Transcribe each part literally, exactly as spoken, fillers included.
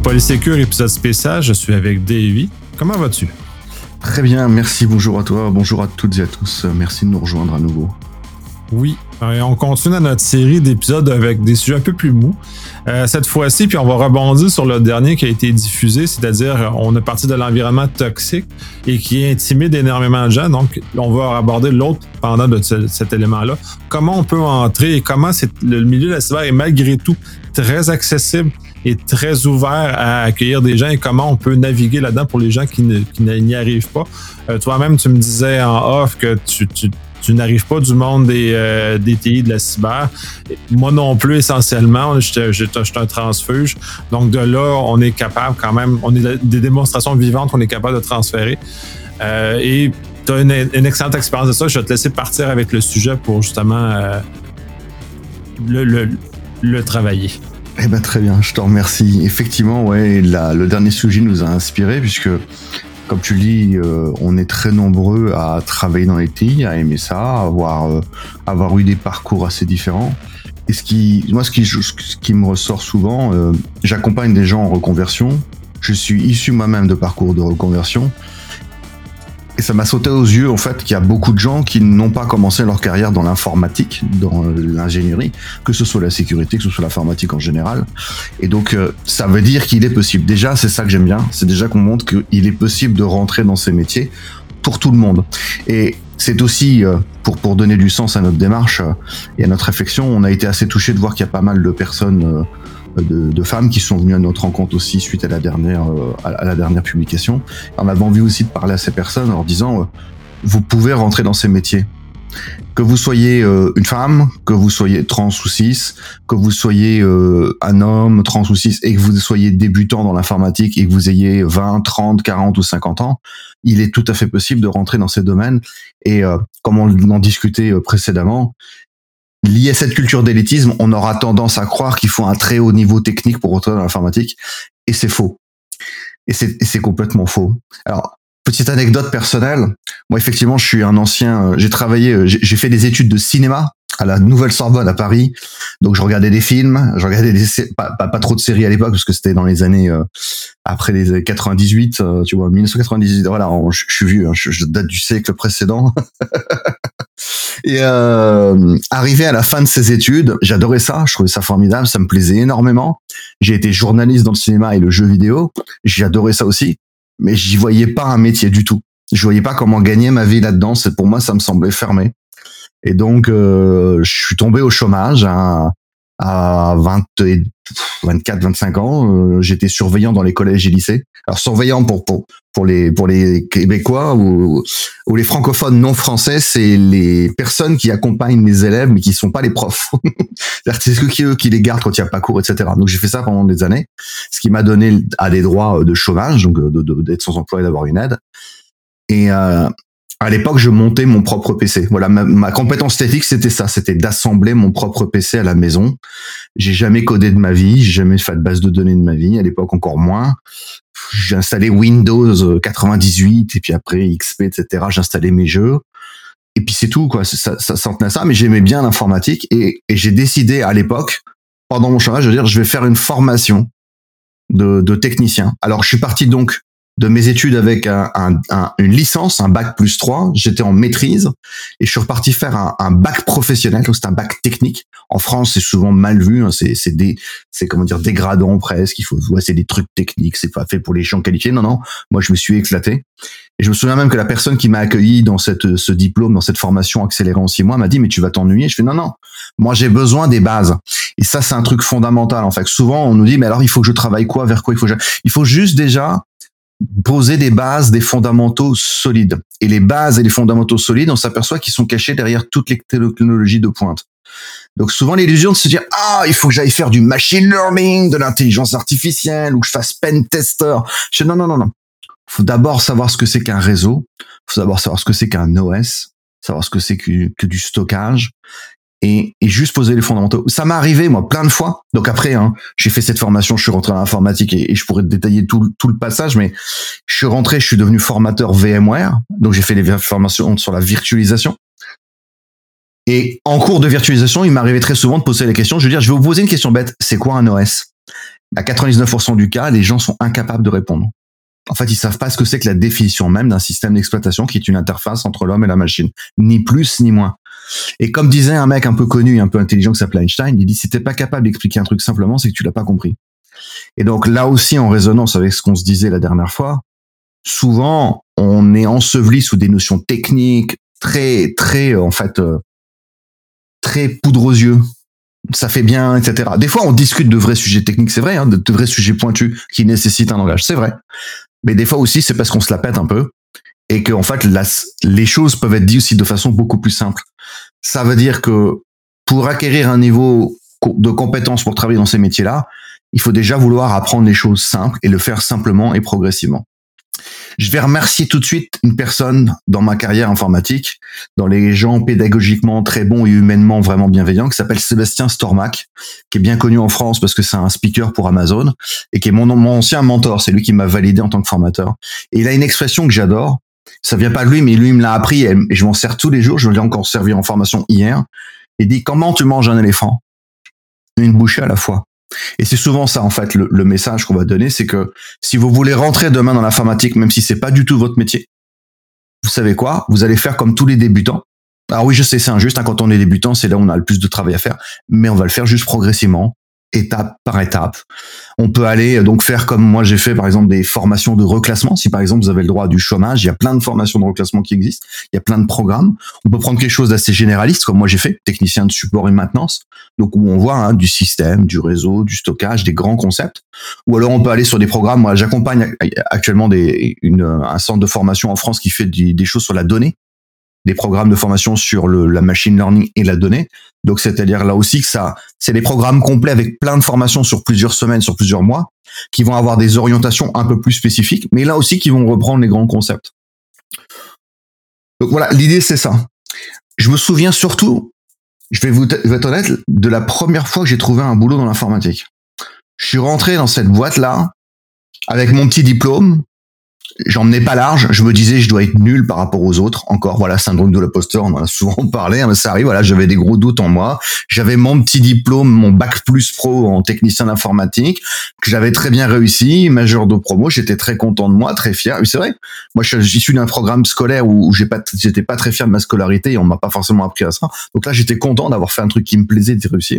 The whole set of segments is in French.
Polysécure, épisode spécial, je suis avec Davy. Comment vas-tu? Très bien, merci, bonjour à toi, bonjour à toutes et à tous, merci de nous rejoindre à nouveau. Oui, on continue dans notre série d'épisodes avec des sujets un peu plus mous. Euh, cette fois-ci, puis on va rebondir sur le dernier qui a été diffusé, c'est-à-dire on est parti de l'environnement toxique et qui intimide énormément de gens. Donc, on va aborder l'autre pendant de ce, cet élément-là. Comment on peut entrer et comment c'est, le milieu de la cyber est malgré tout très accessible et très ouvert à accueillir des gens et comment on peut naviguer là-dedans pour les gens qui, ne, qui n'y arrivent pas. Euh, toi-même, tu me disais en off que tu... tu Tu n'arrives pas du monde des, euh, des T I de la cyber. Moi non plus, essentiellement. J'étais, j'étais, j'étais un transfuge. Donc, de là, on est capable quand même, on est des démonstrations vivantes qu'on est capable de transférer. Euh, et tu as une, une excellente expérience de ça. Je vais te laisser partir avec le sujet pour justement euh, le, le, le travailler. Eh ben, très bien, je te remercie. Effectivement, ouais, la, le dernier sujet nous a inspiré puisque comme tu le dis, euh, on est très nombreux à travailler dans les T I, à aimer ça, à avoir, euh, avoir eu des parcours assez différents. Et ce qui, moi, ce qui, ce qui me ressort souvent, euh, j'accompagne des gens en reconversion. Je suis issu moi-même de parcours de reconversion. Et ça m'a sauté aux yeux, en fait, qu'il y a beaucoup de gens qui n'ont pas commencé leur carrière dans l'informatique, dans l'ingénierie, que ce soit la sécurité, que ce soit l'informatique en général. Et donc, euh, ça veut dire qu'il est possible. Déjà, c'est ça que j'aime bien. C'est déjà qu'on montre qu'il est possible de rentrer dans ces métiers pour tout le monde. Et c'est aussi, euh, pour, pour donner du sens à notre démarche euh, et à notre réflexion, on a été assez touchés de voir qu'il y a pas mal de personnes... Euh, De, de femmes qui sont venues à notre rencontre aussi suite à la dernière euh, à la dernière publication. On avait envie aussi de parler à ces personnes en leur disant euh, vous pouvez rentrer dans ces métiers. Que vous soyez euh, une femme, que vous soyez trans ou cis, que vous soyez euh, un homme trans ou cis et que vous soyez débutant dans l'informatique et que vous ayez vingt, trente, quarante ou cinquante ans, il est tout à fait possible de rentrer dans ces domaines. Et euh, comme on en discutait euh, précédemment, lié à cette culture d'élitisme, on aura tendance à croire qu'il faut un très haut niveau technique pour rentrer dans l'informatique, et c'est faux. Et c'est, et c'est complètement faux. Alors, petite anecdote personnelle, moi effectivement, je suis un ancien, j'ai travaillé, j'ai, j'ai fait des études de cinéma à la Nouvelle Sorbonne à Paris, donc je regardais des films, je regardais des pas, pas, pas trop de séries à l'époque parce que c'était dans les années euh, après les années quatre-vingt-dix-huit, euh, tu vois, dix-neuf cent quatre-vingt-dix-huit. Voilà, on, je, je suis vieux, hein, je, je date du siècle précédent. Et euh, arrivé à la fin de ces études, j'adorais ça, je trouvais ça formidable, ça me plaisait énormément. J'ai été journaliste dans le cinéma et le jeu vidéo, j'adorais ça aussi, mais j'y voyais pas un métier du tout. Je voyais pas comment gagner ma vie là-dedans. C'est, pour moi, ça me semblait fermé. Et donc, euh, je suis tombé au chômage à, à vingt, vingt-quatre, vingt-cinq ans. Euh, j'étais surveillant dans les collèges et lycées. Alors, surveillant pour pour pour les pour les Québécois ou, ou les francophones non français, c'est les personnes qui accompagnent les élèves, mais qui sont pas les profs. C'est-à-dire, c'est ceux qui eux qui les gardent quand il y a pas cours, et cetera. Donc, j'ai fait ça pendant des années, ce qui m'a donné à des droits de chômage, donc de, de, d'être sans emploi et d'avoir une aide. Et euh, à l'époque, je montais mon propre P C. Voilà, ma, ma compétence technique, c'était ça, c'était d'assembler mon propre P C à la maison. J'ai jamais codé de ma vie, j'ai jamais fait de base de données de ma vie. À l'époque, encore moins. J'ai installé Windows quatre-vingt-dix-huit et puis après X P, et cetera. J'installais mes jeux. Et puis c'est tout, quoi. Ça, ça, ça tenait à ça, mais j'aimais bien l'informatique et, et j'ai décidé à l'époque, pendant mon chômage, de dire je vais faire une formation de, de technicien. Alors, je suis parti donc de mes études avec un, un, un, une licence, un bac plus trois. J'étais en maîtrise et je suis reparti faire un, un bac professionnel, donc c'est un bac technique. En France, c'est souvent mal vu, hein, c'est, c'est des, c'est comment dire, dégradant presque. Il faut, ouais, c'est des trucs techniques, c'est pas fait pour les gens qualifiés. Non, non. Moi, je me suis éclaté. Et je me souviens même que la personne qui m'a accueilli dans cette, ce diplôme, dans cette formation accélérée en six mois, m'a dit, mais tu vas t'ennuyer. Je fais, non, non. Moi, j'ai besoin des bases. Et ça, c'est un truc fondamental, en fait. Souvent, on nous dit, mais alors, il faut que je travaille quoi, vers quoi il faut que je... Il faut juste déjà poser des bases, des fondamentaux solides. Et les bases et les fondamentaux solides, on s'aperçoit qu'ils sont cachés derrière toutes les technologies de pointe. Donc souvent l'illusion de se dire ah il faut que j'aille faire du machine learning, de l'intelligence artificielle ou que je fasse pen tester. Je dis, non non non non. Faut d'abord savoir ce que c'est qu'un réseau. Faut d'abord savoir ce que c'est qu'un O S, savoir ce que c'est que, que du stockage. Et, et juste poser les fondamentaux. Ça m'est arrivé, moi, plein de fois. Donc après, hein, j'ai fait cette formation, je suis rentré dans l'informatique et, et je pourrais te détailler tout, tout le passage, mais je suis rentré, je suis devenu formateur VMware. Donc j'ai fait des formations sur la virtualisation. Et en cours de virtualisation, il m'arrivait très souvent de poser les questions. Je veux dire, je vais vous poser une question bête. C'est quoi un O S? À quatre-vingt-dix-neuf pour cent du cas, les gens sont incapables de répondre. En fait, ils savent pas ce que c'est que la définition même d'un système d'exploitation qui est une interface entre l'homme et la machine. Ni plus, ni moins. Et comme disait un mec un peu connu et un peu intelligent qui s'appelait Einstein, il dit si t'es pas capable d'expliquer un truc simplement, c'est que tu l'as pas compris. Et donc là aussi, en résonance avec ce qu'on se disait la dernière fois, souvent, on est enseveli sous des notions techniques très, très, en fait, euh, très poudre aux yeux. Ça fait bien, et cetera. Des fois, on discute de vrais sujets techniques, c'est vrai, hein, de, de vrais sujets pointus qui nécessitent un langage, c'est vrai. Mais des fois aussi, c'est parce qu'on se la pète un peu et que en fait, la, les choses peuvent être dites aussi de façon beaucoup plus simple. Ça veut dire que pour acquérir un niveau de compétence pour travailler dans ces métiers-là, il faut déjà vouloir apprendre les choses simples et le faire simplement et progressivement. Je vais remercier tout de suite une personne dans ma carrière informatique, dans les gens pédagogiquement très bons et humainement vraiment bienveillants, qui s'appelle Sébastien Stormac, qui est bien connu en France parce que c'est un speaker pour Amazon et qui est mon, mon ancien mentor. C'est lui qui m'a validé en tant que formateur. Et il a une expression que j'adore. Ça vient pas de lui, mais lui il me l'a appris et je m'en sers tous les jours. Je l'ai encore servi en formation hier. Il dit, comment tu manges un éléphant? Une bouchée à la fois. Et c'est souvent ça, en fait, le, le message qu'on va donner, c'est que si vous voulez rentrer demain dans l'informatique, même si c'est pas du tout votre métier, vous savez quoi? Vous allez faire comme tous les débutants. Alors oui, je sais, c'est injuste, hein, quand on est débutant, c'est là où on a le plus de travail à faire, mais on va le faire juste progressivement, étape par étape. On peut aller donc faire comme moi j'ai fait, par exemple, des formations de reclassement. Si par exemple vous avez le droit du chômage, il y a plein de formations de reclassement qui existent. Il y a plein de programmes. On peut prendre quelque chose d'assez généraliste, comme moi j'ai fait, technicien de support et maintenance. Donc où on voit hein, du système, du réseau, du stockage, des grands concepts. Ou alors on peut aller sur des programmes. Moi, j'accompagne actuellement des, une, un centre de formation en France qui fait des, des choses sur la donnée, des programmes de formation sur le, la machine learning et la donnée. Donc, c'est-à-dire là aussi que ça, c'est des programmes complets avec plein de formations sur plusieurs semaines, sur plusieurs mois, qui vont avoir des orientations un peu plus spécifiques, mais là aussi qui vont reprendre les grands concepts. Donc voilà, l'idée c'est ça. Je me souviens surtout, je vais vous être honnête, de la première fois que j'ai trouvé un boulot dans l'informatique. Je suis rentré dans cette boîte-là avec mon petit diplôme. J'en menais pas large, je me disais je dois être nul par rapport aux autres, encore, voilà, syndrome de l'imposteur, on en a souvent parlé, hein, mais ça arrive, voilà, j'avais des gros doutes en moi, j'avais mon petit diplôme, mon bac plus pro en technicien d'informatique, que j'avais très bien réussi, majeur de promo, j'étais très content de moi, très fier, oui, c'est vrai, moi je suis issu d'un programme scolaire où, où j'ai pas, j'étais pas très fier de ma scolarité et on m'a pas forcément appris à ça, donc là j'étais content d'avoir fait un truc qui me plaisait et de réussir.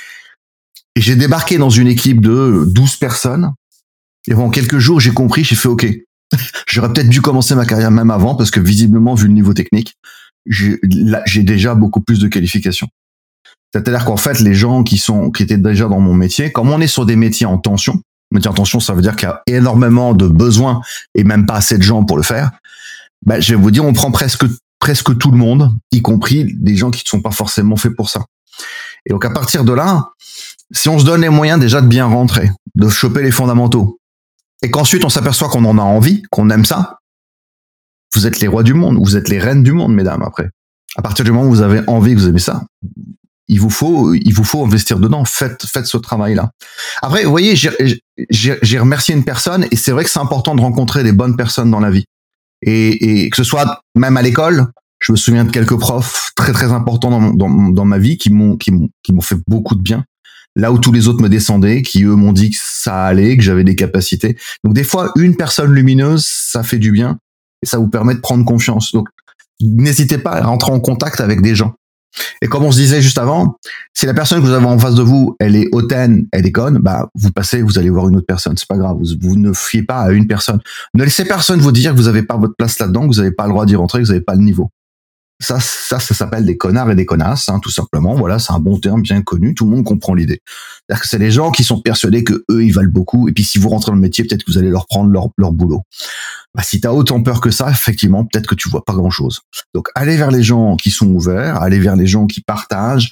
Et j'ai débarqué dans une équipe de douze personnes, et en quelques jours j'ai compris, j'ai fait ok. J'aurais peut-être dû commencer ma carrière même avant parce que visiblement, vu le niveau technique, j'ai, là, j'ai déjà beaucoup plus de qualifications. C'est-à-dire qu'en fait, les gens qui sont, qui étaient déjà dans mon métier, comme on est sur des métiers en tension, métier en tension, ça veut dire qu'il y a énormément de besoins et même pas assez de gens pour le faire. Ben, je vais vous dire, on prend presque, presque tout le monde, y compris des gens qui ne sont pas forcément faits pour ça. Et donc, à partir de là, si on se donne les moyens déjà de bien rentrer, de choper les fondamentaux, et qu'ensuite on s'aperçoit qu'on en a envie, qu'on aime ça, vous êtes les rois du monde, vous êtes les reines du monde, mesdames, après. À partir du moment où vous avez envie, que vous aimez ça, il vous faut, il vous faut investir dedans, faites, faites ce travail-là. Après, vous voyez, j'ai, j'ai, j'ai remercié une personne, et c'est vrai que c'est important de rencontrer des bonnes personnes dans la vie. Et, et que ce soit même à l'école, je me souviens de quelques profs très très importants dans, dans, dans ma vie qui m'ont, qui m'ont, qui m'ont fait beaucoup de bien. Là où tous les autres me descendaient, qui eux m'ont dit que ça allait, que j'avais des capacités. Donc des fois, une personne lumineuse, ça fait du bien et ça vous permet de prendre confiance. Donc n'hésitez pas à rentrer en contact avec des gens. Et comme on se disait juste avant, si la personne que vous avez en face de vous, elle est hautaine, elle est conne, bah vous passez, vous allez voir une autre personne. C'est pas grave, vous, vous ne fiez pas à une personne. Ne laissez personne vous dire que vous n'avez pas votre place là-dedans, que vous n'avez pas le droit d'y rentrer, que vous n'avez pas le niveau. Ça, ça, ça s'appelle des connards et des connasses, hein, tout simplement. Voilà, c'est un bon terme bien connu. Tout le monde comprend l'idée. C'est-à-dire que c'est des gens qui sont persuadés que eux, ils valent beaucoup. Et puis, si vous rentrez dans le métier, peut-être que vous allez leur prendre leur, leur boulot. Bah, si t'as autant peur que ça, effectivement, peut-être que tu vois pas grand-chose. Donc, allez vers les gens qui sont ouverts, allez vers les gens qui partagent.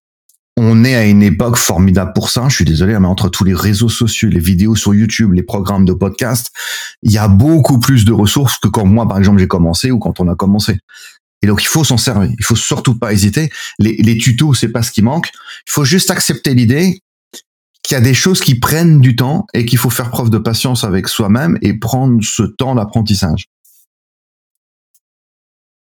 On est à une époque formidable pour ça. Je suis désolé, mais entre tous les réseaux sociaux, les vidéos sur YouTube, les programmes de podcast, il y a beaucoup plus de ressources que quand moi, par exemple, j'ai commencé ou quand on a commencé. Et donc, il faut s'en servir. Il faut surtout pas hésiter. Les, les tutos, c'est pas ce qui manque. Il faut juste accepter l'idée qu'il y a des choses qui prennent du temps et qu'il faut faire preuve de patience avec soi-même et prendre ce temps d'apprentissage.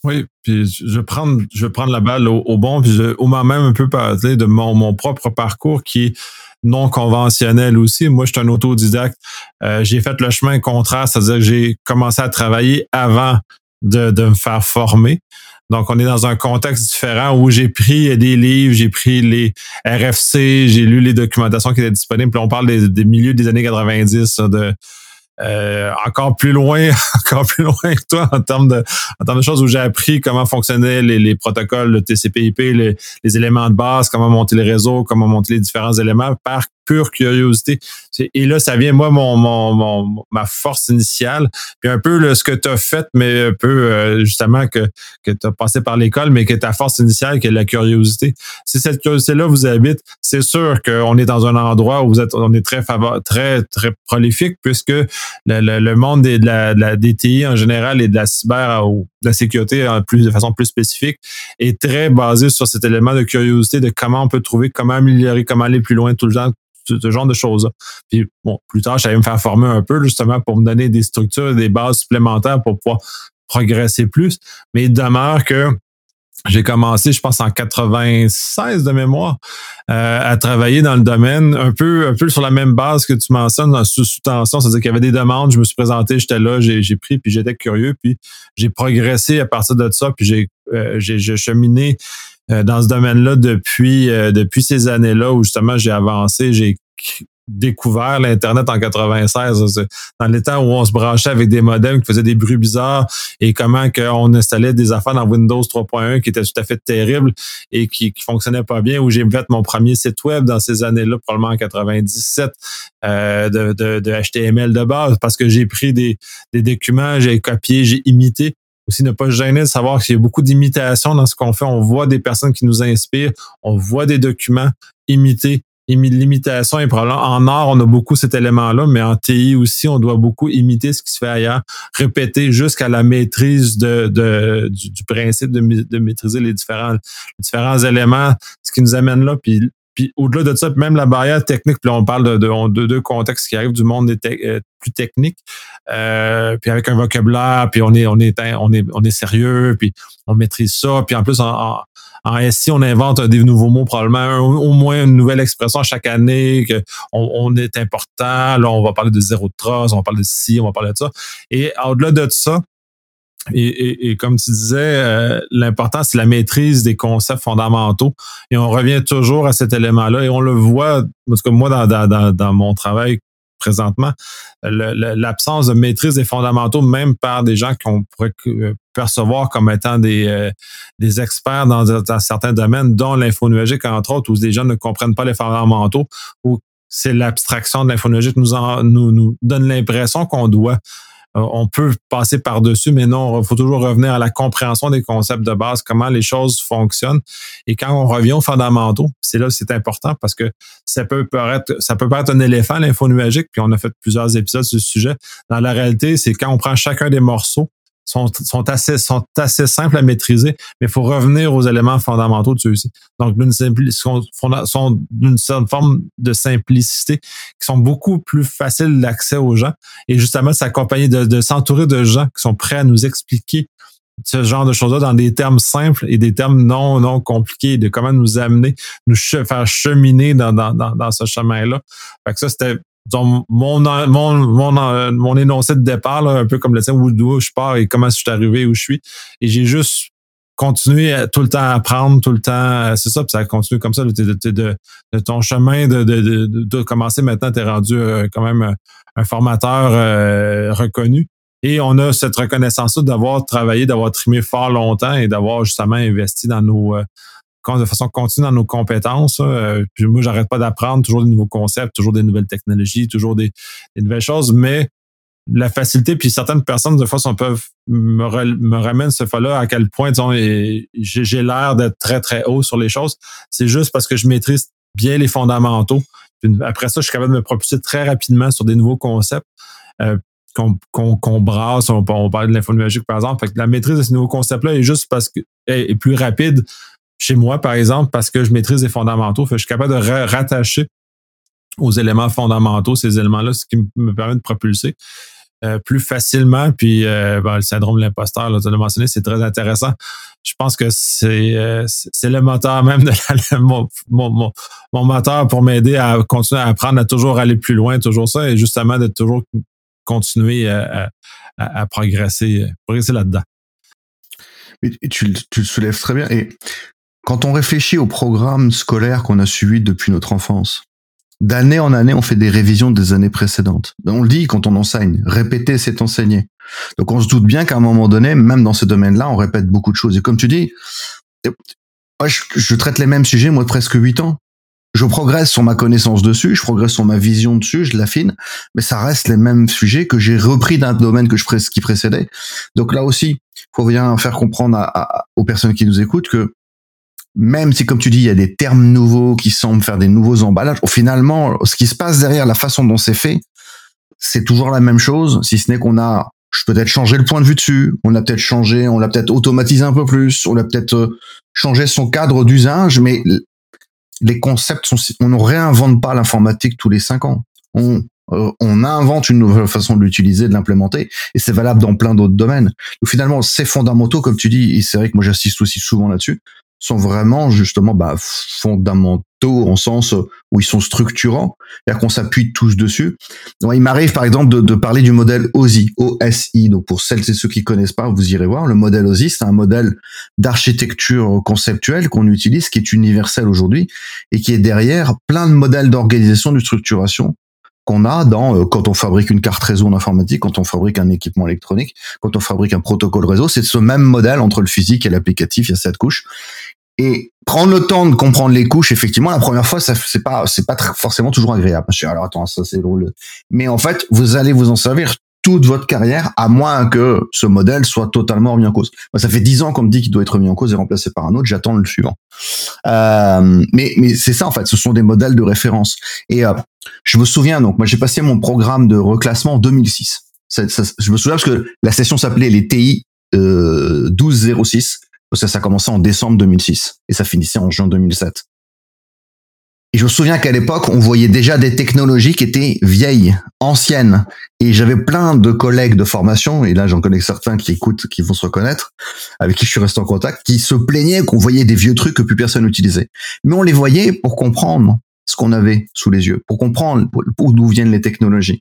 Oui, puis je vais prendre, je vais prendre la balle au, au bon, puis je, au moment même un peu parler de mon, mon propre parcours qui est non conventionnel aussi. Moi, je suis un autodidacte. Euh, j'ai fait le chemin contraire, c'est-à-dire que j'ai commencé à travailler avant de, de me faire former. Donc, on est dans un contexte différent où j'ai pris des livres, j'ai pris les R F C, j'ai lu les documentations qui étaient disponibles. Puis on parle des, des milieux des années quatre-vingt-dix, de euh, encore plus loin, encore plus loin que toi en termes de, en termes de choses où j'ai appris comment fonctionnaient les, les protocoles, le T C P/I P, les, les éléments de base, comment monter les réseaux, comment monter les différents éléments par pure curiosité. Et là, ça vient, moi, mon, mon, mon ma force initiale, puis un peu là, ce que tu as fait, mais un peu euh, justement que, que tu as passé par l'école, mais que ta force initiale, qui est la curiosité. Si cette curiosité-là vous habite, c'est sûr qu'on est dans un endroit où vous êtes, on est très favor, très, très prolifique, puisque le, le, le monde des, de, la, de la D T I en général et de la cyber ou de la sécurité en plus, de façon plus spécifique est très basé sur cet élément de curiosité de comment on peut trouver, comment améliorer, comment aller plus loin tout le temps, ce genre de choses-là. Puis bon, plus tard, j'allais me faire former un peu justement pour me donner des structures et des bases supplémentaires pour pouvoir progresser plus. Mais il demeure que j'ai commencé, je pense, en quatre-vingt-seize de mémoire, euh, à travailler dans le domaine, un peu, un peu sur la même base que tu mentionnes, sous, sous tension, c'est-à-dire qu'il y avait des demandes, je me suis présenté, j'étais là, j'ai, j'ai pris, puis j'étais curieux, puis j'ai progressé à partir de ça, puis j'ai, euh, j'ai, j'ai cheminé euh, dans ce domaine-là depuis, euh, depuis ces années-là où justement j'ai avancé, j'ai découvert l'Internet en quatre-vingt-seize, dans les temps où on se branchait avec des modems qui faisaient des bruits bizarres et comment on installait des affaires dans Windows trois point un qui étaient tout à fait terribles et qui, qui fonctionnaient pas bien, où j'ai fait mon premier site web dans ces années-là, probablement en quatre-vingt-dix-sept, euh, de, de, de H T M L de base, parce que j'ai pris des, des documents, j'ai copié, j'ai imité. Aussi, ne pas se gêner de savoir qu'il y a beaucoup d'imitation dans ce qu'on fait. On voit des personnes qui nous inspirent, on voit des documents imités. L'imitation est probablement en art, on a beaucoup cet élément-là, mais en T I aussi, on doit beaucoup imiter ce qui se fait ailleurs, répéter jusqu'à la maîtrise de, de du, du principe de, de maîtriser les différents, les différents éléments, ce qui nous amène là. Puis, puis au-delà de ça, même la barrière technique, puis là, on parle de, de, de deux contextes qui arrivent du monde des te, euh, plus technique, euh, puis avec un vocabulaire, puis on est, on est, on est, on est sérieux, puis on maîtrise ça, puis en plus, en, en En S I, on invente des nouveaux mots, probablement un, au moins une nouvelle expression chaque année, que on, on est important. Là, on va parler de zéro de trace, on va parler de ci, on va parler de ça. Et au-delà de ça, et, et, et comme tu disais, euh, l'important, c'est la maîtrise des concepts fondamentaux. Et on revient toujours à cet élément-là. Et on le voit, en tout cas, moi, dans, dans, dans mon travail présentement, le, le, l'absence de maîtrise des fondamentaux, même par des gens qu'on pourrait percevoir comme étant des, euh, des experts dans, dans certains domaines, dont l'info nuagique, entre autres, où des gens ne comprennent pas les fondamentaux, où c'est l'abstraction de l'info nuagique nous, en, nous, nous donne l'impression qu'on doit on peut passer par-dessus, mais non, il faut toujours revenir à la compréhension des concepts de base, comment les choses fonctionnent. Et quand on revient aux fondamentaux, c'est là que c'est important parce que ça peut paraître, ça peut paraître un éléphant, l'info nuagique, puis on a fait plusieurs épisodes sur ce sujet. Dans la réalité, c'est quand on prend chacun des morceaux, sont, sont, assez, sont assez simples à maîtriser, mais il faut revenir aux éléments fondamentaux de ceux-ci. Donc, d'une simpli- sont, sont d'une certaine forme de simplicité qui sont beaucoup plus faciles d'accès aux gens. Et justement, s'accompagner de, de s'entourer de gens qui sont prêts à nous expliquer ce genre de choses-là dans des termes simples et des termes non non compliqués, de comment nous amener, nous ch- faire cheminer dans, dans, dans, dans ce chemin-là. Fait que ça, c'était donc, mon, mon, mon, mon énoncé de départ, là, un peu comme le tien, d'où je pars et comment je suis arrivé où je suis. Et j'ai juste continué à, tout le temps à apprendre, tout le temps, c'est ça, puis ça a continué comme ça, de, de, de, de ton chemin de, de, de, de, de commencer maintenant, tu es rendu euh, quand même un, un formateur euh, reconnu. Et on a cette reconnaissance-là d'avoir travaillé, d'avoir trimé fort longtemps et d'avoir justement investi dans nos... Euh, de façon continue dans nos compétences. Euh, puis moi, j'arrête pas d'apprendre, toujours des nouveaux concepts, toujours des nouvelles technologies, toujours des, des nouvelles choses, mais la facilité, puis certaines personnes, de fois, on peuvent me, re, me ramènent ce fois-là à quel point, disons, et j'ai, j'ai l'air d'être très, très haut sur les choses. C'est juste parce que je maîtrise bien les fondamentaux. Puis après ça, je suis capable de me propulser très rapidement sur des nouveaux concepts. Euh, Qu'on, qu'on, qu'on brasse, on, on parle de l'info nuagique, par exemple. Fait que la maîtrise de ces nouveaux concepts-là est juste parce que est, est plus rapide chez moi, par exemple, parce que je maîtrise les fondamentaux. Fait que je suis capable de ra- rattacher aux éléments fondamentaux ces éléments-là, ce qui me permet de propulser. euh, plus facilement. Puis euh, bon, le syndrome de l'imposteur, là, tu l'as mentionné, c'est très intéressant. Je pense que c'est euh, c'est le moteur même de la, mon, mon, mon, mon moteur pour m'aider à continuer à apprendre, à toujours aller plus loin, toujours ça, et justement de toujours continuer à, à, à progresser, progresser là-dedans. Et tu, tu le soulèves très bien. Et quand on réfléchit au programme scolaire qu'on a suivi depuis notre enfance, d'année en année, on fait des révisions des années précédentes. On le dit quand on enseigne, répéter, c'est enseigner. Donc on se doute bien qu'à un moment donné, même dans ce domaine-là, on répète beaucoup de choses. Et comme tu dis, moi, je, je traite les mêmes sujets, moi, de presque huit ans. Je progresse sur ma connaissance dessus, je progresse sur ma vision dessus, je l'affine, mais ça reste les mêmes sujets que j'ai repris d'un domaine que je pré- qui précédait. Donc là aussi, faut bien faire comprendre à, à, aux personnes qui nous écoutent que même si, comme tu dis, il y a des termes nouveaux qui semblent faire des nouveaux emballages, finalement, ce qui se passe derrière la façon dont c'est fait, c'est toujours la même chose, si ce n'est qu'on a peut-être changé le point de vue dessus, on a peut-être changé, on l'a peut-être automatisé un peu plus, on a peut-être changé son cadre d'usage, mais les concepts sont, on ne réinvente pas l'informatique tous les cinq ans. On, euh, on invente une nouvelle façon de l'utiliser, de l'implémenter, et c'est valable dans plein d'autres domaines. Donc finalement, ces fondamentaux, comme tu dis, et c'est vrai que moi j'assiste aussi souvent là-dessus, sont vraiment justement bah, fondamentaux en sens où ils sont structurants, c'est-à-dire qu'on s'appuie tous dessus. Donc, il m'arrive par exemple de, de parler du modèle O S I, O S I. Donc pour celles et ceux qui connaissent pas, vous irez voir. Le modèle O S I, c'est un modèle d'architecture conceptuelle qu'on utilise, qui est universel aujourd'hui et qui est derrière plein de modèles d'organisation, de structuration qu'on a dans euh, quand on fabrique une carte réseau en informatique, quand on fabrique un équipement électronique, quand on fabrique un protocole réseau. C'est ce même modèle entre le physique et l'applicatif. Il y a sept couches. Et prendre le temps de comprendre les couches, effectivement, la première fois, ça c'est pas c'est pas très, forcément toujours agréable. Alors attends, ça c'est drôle. Mais en fait, vous allez vous en servir toute votre carrière, à moins que ce modèle soit totalement remis en cause. Moi, ça fait dix ans qu'on me dit qu'il doit être remis en cause et remplacé par un autre. J'attends le suivant. Euh, mais mais c'est ça en fait. Ce sont des modèles de référence. Et euh, je me souviens donc, moi j'ai passé mon programme de reclassement en deux mille six. Ça, ça, je me souviens parce que la session s'appelait les T I euh, douze zéro six. Ça, ça commençait en décembre deux mille six et ça finissait en juin deux mille sept. Et je me souviens qu'à l'époque, on voyait déjà des technologies qui étaient vieilles, anciennes. Et j'avais plein de collègues de formation, et là j'en connais certains qui écoutent, qui vont se reconnaître, avec qui je suis resté en contact, qui se plaignaient qu'on voyait des vieux trucs que plus personne n'utilisait. Mais on les voyait pour comprendre ce qu'on avait sous les yeux, pour comprendre d'où viennent les technologies.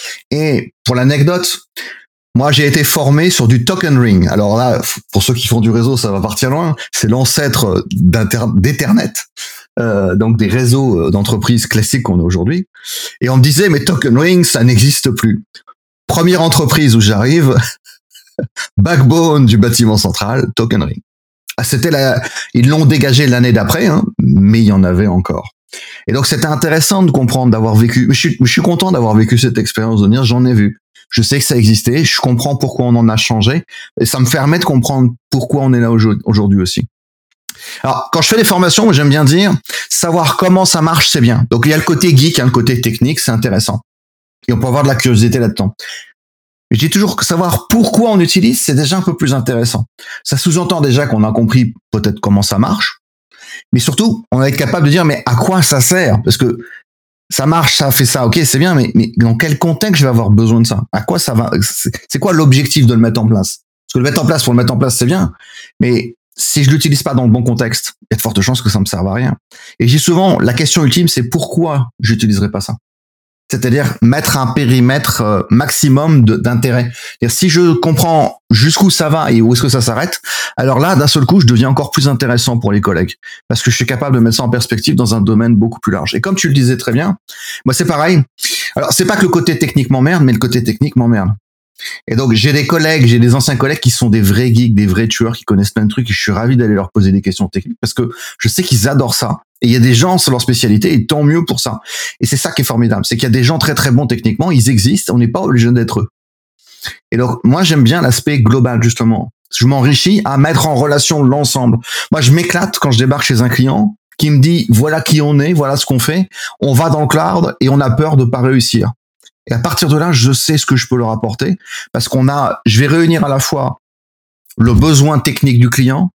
Et pour l'anecdote, moi, j'ai été formé sur du token ring. Alors là, pour ceux qui font du réseau, ça va partir loin. C'est l'ancêtre d'Ethernet, euh, donc des réseaux d'entreprises classiques qu'on a aujourd'hui. Et on me disait, mais token ring, ça n'existe plus. Première entreprise où j'arrive, backbone du bâtiment central, token ring. Ah, c'était la, ils l'ont dégagé l'année d'après, hein, mais il y en avait encore. Et donc, c'était intéressant de comprendre, d'avoir vécu. Je suis, je suis content d'avoir vécu cette expérience, de dire, j'en ai vu. Je sais que ça existait, je comprends pourquoi on en a changé, et ça me permet de comprendre pourquoi on est là aujourd'hui aussi. Alors, quand je fais des formations, j'aime bien dire, savoir comment ça marche, c'est bien. Donc, il y a le côté geek, il y a le côté technique, c'est intéressant. Et on peut avoir de la curiosité là-dedans. Mais je dis toujours que savoir pourquoi on utilise, c'est déjà un peu plus intéressant. Ça sous-entend déjà qu'on a compris peut-être comment ça marche, mais surtout, on va être capable de dire, mais à quoi ça sert? Parce que ça marche, ça fait ça, ok, c'est bien, mais, mais dans quel contexte je vais avoir besoin de ça? À quoi ça va? C'est quoi l'objectif de le mettre en place? Parce que le mettre en place pour le mettre en place, c'est bien, mais si je l'utilise pas dans le bon contexte, il y a de fortes chances que ça me serve à rien. Et j'ai souvent, la question ultime, c'est pourquoi j'utiliserai pas ça? C'est-à-dire mettre un périmètre maximum d'intérêt. C'est-à-dire si je comprends jusqu'où ça va et où est-ce que ça s'arrête, alors là, d'un seul coup, je deviens encore plus intéressant pour les collègues parce que je suis capable de mettre ça en perspective dans un domaine beaucoup plus large. Et comme tu le disais très bien, moi c'est pareil. Alors c'est pas que le côté technique m'emmerde, mais le côté technique m'emmerde. Et donc j'ai des collègues, j'ai des anciens collègues qui sont des vrais geeks, des vrais tueurs, qui connaissent plein de trucs et je suis ravi d'aller leur poser des questions techniques parce que je sais qu'ils adorent ça. Et il y a des gens, c'est leur spécialité, et tant mieux pour ça. Et c'est ça qui est formidable, c'est qu'il y a des gens très très bons techniquement, ils existent, on n'est pas obligé d'être eux. Et donc moi j'aime bien l'aspect global justement. Je m'enrichis à mettre en relation l'ensemble. Moi je m'éclate quand je débarque chez un client qui me dit voilà qui on est, voilà ce qu'on fait, on va dans le cloud et on a peur de pas réussir. Et à partir de là, je sais ce que je peux leur apporter parce qu'on a, je vais réunir à la fois le besoin technique du client,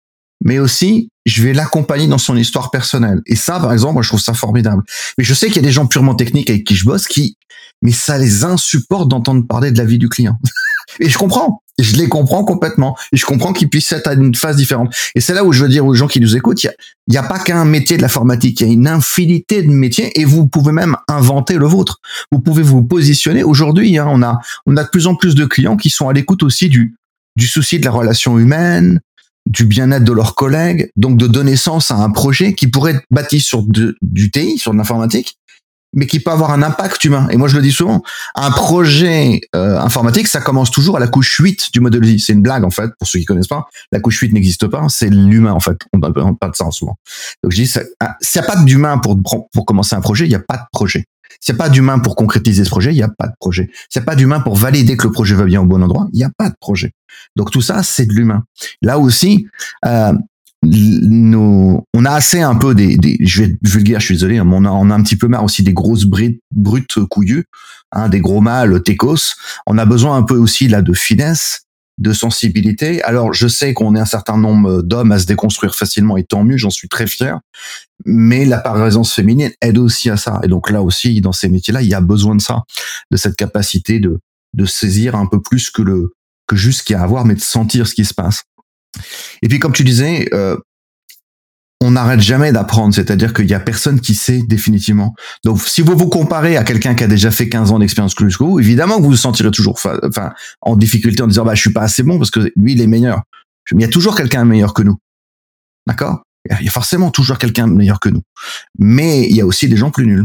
mais aussi je vais l'accompagner dans son histoire personnelle. Et ça, par exemple, moi, je trouve ça formidable. Mais je sais qu'il y a des gens purement techniques avec qui je bosse qui, mais ça les insupporte d'entendre parler de la vie du client. Et je comprends. Je les comprends complètement. Et je comprends qu'ils puissent être à une phase différente. Et c'est là où je veux dire aux gens qui nous écoutent, il y a, il y a pas qu'un métier de l'informatique, il y a une infinité de métiers et vous pouvez même inventer le vôtre. Vous pouvez vous positionner. Aujourd'hui, hein, on a, on a de plus en plus de clients qui sont à l'écoute aussi du, du souci de la relation humaine, du bien-être de leurs collègues, donc de donner sens à un projet qui pourrait être bâti sur de, du T I, sur de l'informatique, mais qui peut avoir un impact humain. Et moi, je le dis souvent, un projet euh, informatique, ça commence toujours à la couche huit du modèle J. C'est une blague, en fait, pour ceux qui connaissent pas. La couche huit n'existe pas, c'est l'humain, en fait. On ne parle pas de ça souvent. Donc, je dis, s'il n'y a pas d'humain pour, pour commencer un projet, il n'y a pas de projet. S'il n'y a pas d'humain pour concrétiser ce projet, il n'y a pas de projet. S'il n'y a pas d'humain pour valider que le projet va bien au bon endroit, il n'y a pas de projet. Donc, tout ça, c'est de l'humain. Là aussi, euh, Nos, on a assez un peu des, des je vais vulgaire, je suis désolé, mais on a, on a un petit peu marre aussi des grosses brutes, brutes couillues, hein, des gros mâles técos. On a besoin un peu aussi là de finesse, de sensibilité. Alors je sais qu'on est un certain nombre d'hommes à se déconstruire facilement et tant mieux, j'en suis très fier. Mais la présence féminine aide aussi à ça. Et donc là aussi, dans ces métiers-là, il y a besoin de ça, de cette capacité de de saisir un peu plus que le que juste ce qu'il y a à voir, mais de sentir ce qui se passe. Et puis, comme tu disais, euh, on n'arrête jamais d'apprendre, c'est-à-dire qu'il y a personne qui sait définitivement. Donc, si vous vous comparez à quelqu'un qui a déjà fait quinze ans d'expérience que vous, évidemment que vous vous sentirez toujours fa- enfin, en difficulté en disant bah, « je suis pas assez bon parce que lui, il est meilleur ». Mais il y a toujours quelqu'un meilleur que nous. D'accord ? Il y a forcément toujours quelqu'un meilleur que nous. Mais il y a aussi des gens plus nuls.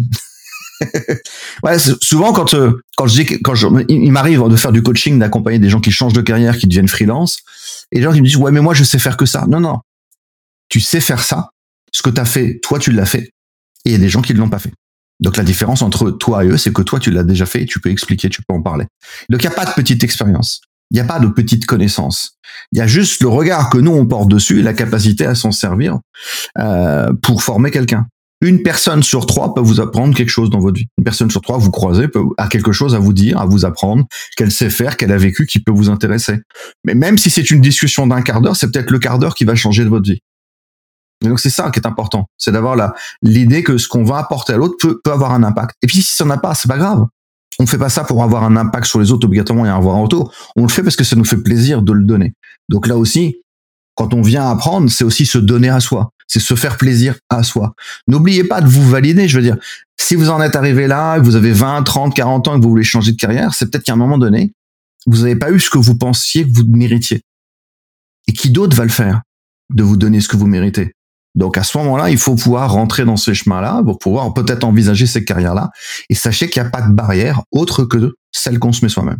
Ouais, souvent quand euh, quand je dis quand je, il m'arrive de faire du coaching, d'accompagner des gens qui changent de carrière, qui deviennent freelance, et les gens qui me disent ouais mais moi je sais faire que ça. Non non, tu sais faire ça. Ce que t'as fait, toi tu l'as fait, et il y a des gens qui ne l'ont pas fait. Donc la différence entre toi et eux, c'est que toi tu l'as déjà fait, et tu peux expliquer, tu peux en parler. Donc il y a pas de petite expérience, il y a pas de petite connaissance. Il y a juste le regard que nous on porte dessus et la capacité à s'en servir euh, pour former quelqu'un. Une personne sur trois peut vous apprendre quelque chose dans votre vie. Une personne sur trois, vous croisez, peut, a quelque chose à vous dire, à vous apprendre, qu'elle sait faire, qu'elle a vécu, qui peut vous intéresser. Mais même si c'est une discussion d'un quart d'heure, c'est peut-être le quart d'heure qui va changer de votre vie. Et donc c'est ça qui est important, c'est d'avoir la, l'idée que ce qu'on va apporter à l'autre peut, peut avoir un impact. Et puis si ça n'a pas, c'est pas grave. On ne fait pas ça pour avoir un impact sur les autres obligatoirement et avoir un retour. On le fait parce que ça nous fait plaisir de le donner. Donc là aussi, quand on vient apprendre, c'est aussi se donner à soi. C'est se faire plaisir à soi. N'oubliez pas de vous valider. Je veux dire, si vous en êtes arrivé là, que vous avez vingt, trente, quarante ans et que vous voulez changer de carrière, c'est peut-être qu'à un moment donné, vous n'avez pas eu ce que vous pensiez que vous méritiez. Et qui d'autre va le faire de vous donner ce que vous méritez? Donc à ce moment-là, il faut pouvoir rentrer dans ces chemins-là pour pouvoir peut-être envisager ces carrières-là. Et sachez qu'il n'y a pas de barrière autre que celle qu'on se met soi-même.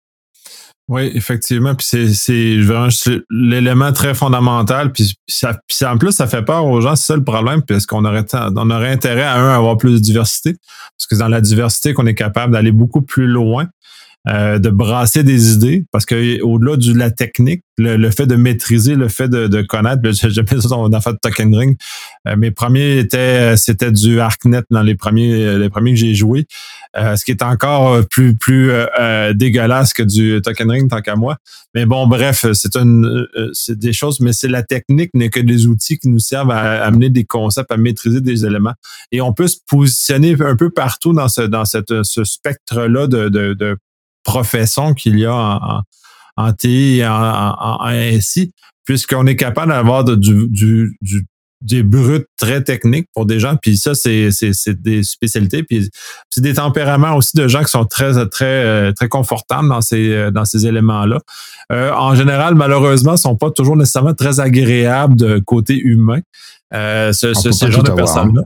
Oui, effectivement. Puis c'est, c'est vraiment c'est l'élément très fondamental. Puis, ça, puis en plus, ça fait peur aux gens. C'est ça le problème, parce qu'on aurait, on aurait intérêt à un à avoir plus de diversité. Parce que c'est dans la diversité qu'on est capable d'aller beaucoup plus loin. Euh, de brasser des idées, parce que au-delà de la technique, le, le fait de maîtriser, le fait de, de connaître, j'appelle ça on a fait de Token Ring. Euh, mes premiers étaient, c'était du ArcNet dans les premiers, les premiers que j'ai joués, euh, ce qui est encore plus plus euh, dégueulasse que du Token Ring tant qu'à moi. Mais bon, bref, c'est une, c'est des choses, mais c'est la technique n'est que des outils qui nous servent à amener des concepts, à maîtriser des éléments, et on peut se positionner un peu partout dans ce dans cette ce spectre-là de de, de profession qu'il y a en, en, en T I et en, en, en S I, puisqu'on est capable d'avoir de, du, du, du, des bruts très techniques pour des gens, puis ça, c'est, c'est, c'est des spécialités, puis c'est des tempéraments aussi de gens qui sont très, très, très confortables dans ces, dans ces éléments-là. Euh, en général, malheureusement, ne sont pas toujours nécessairement très agréables de côté humain, euh, ce, ce, ce genre de personnes-là.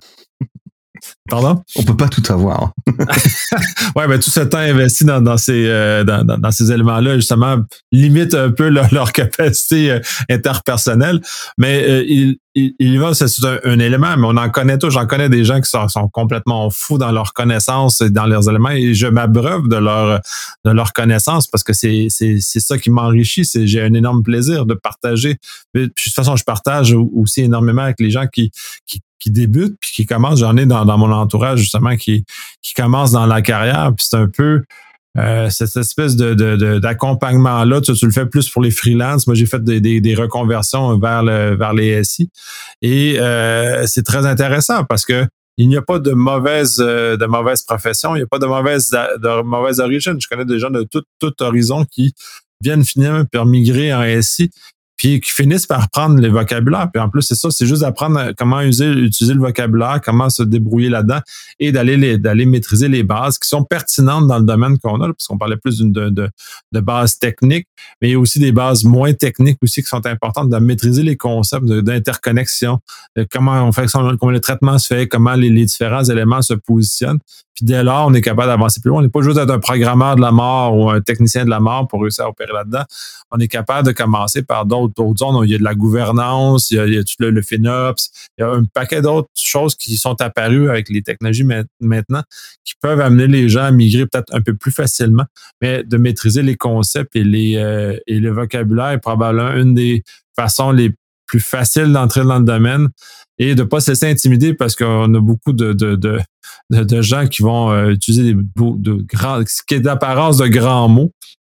Pardon? On peut pas tout avoir. Ouais, ben tout ce temps investi dans, dans ces euh, dans, dans, dans ces éléments-là, justement, limite un peu leur, leur capacité euh, interpersonnelle. Mais euh, il, il, il va, c'est un, un élément, mais on en connaît tous. J'en connais des gens qui sont, sont complètement fous dans leurs connaissances et dans leurs éléments, et je m'abreuve de leur de leurs connaissances parce que c'est c'est c'est ça qui m'enrichit. C'est j'ai un énorme plaisir de partager. Puis, de toute façon, je partage aussi énormément avec les gens qui qui qui débutent puis qui commencent. J'en ai dans, dans mon entourage justement qui qui commencent dans la carrière, puis c'est un peu euh, cette espèce de, de, de d'accompagnement-là. Tu, tu le fais plus pour les freelances. Moi, j'ai fait des, des, des reconversions vers le vers les S I. Et euh, c'est très intéressant parce que il n'y a pas de mauvaise euh, de mauvaise profession, il n'y a pas de mauvaise de mauvaise origine. Je connais des gens de tout, tout horizon qui viennent finalement par migrer en S I, puis qui finissent par prendre les vocabulaires. Puis en plus, c'est ça, c'est juste d'apprendre comment user, utiliser le vocabulaire, comment se débrouiller là-dedans et d'aller les, d'aller maîtriser les bases qui sont pertinentes dans le domaine qu'on a, là, parce qu'on parlait plus d'une, de, de, de bases techniques, mais il y a aussi des bases moins techniques aussi qui sont importantes, de maîtriser les concepts de, d'interconnexion, de comment on fait, comment le traitement se fait, comment les, les différents éléments se positionnent. Puis dès lors, on est capable d'avancer plus loin. On n'est pas juste être un programmeur de la mort ou un technicien de la mort pour réussir à opérer là-dedans. On est capable de commencer par d'autres, d'autres zones. Il y a de la gouvernance, il y a, il y a tout le, le FinOps, il y a un paquet d'autres choses qui sont apparues avec les technologies maintenant qui peuvent amener les gens à migrer peut-être un peu plus facilement, mais de maîtriser les concepts et, les, euh, et le vocabulaire est probablement une des façons les plus faciles d'entrer dans le domaine et de ne pas se laisser intimider parce qu'on a beaucoup de, de, de, de, de gens qui vont euh, utiliser des, de grands, ce qui est d'apparence de grands mots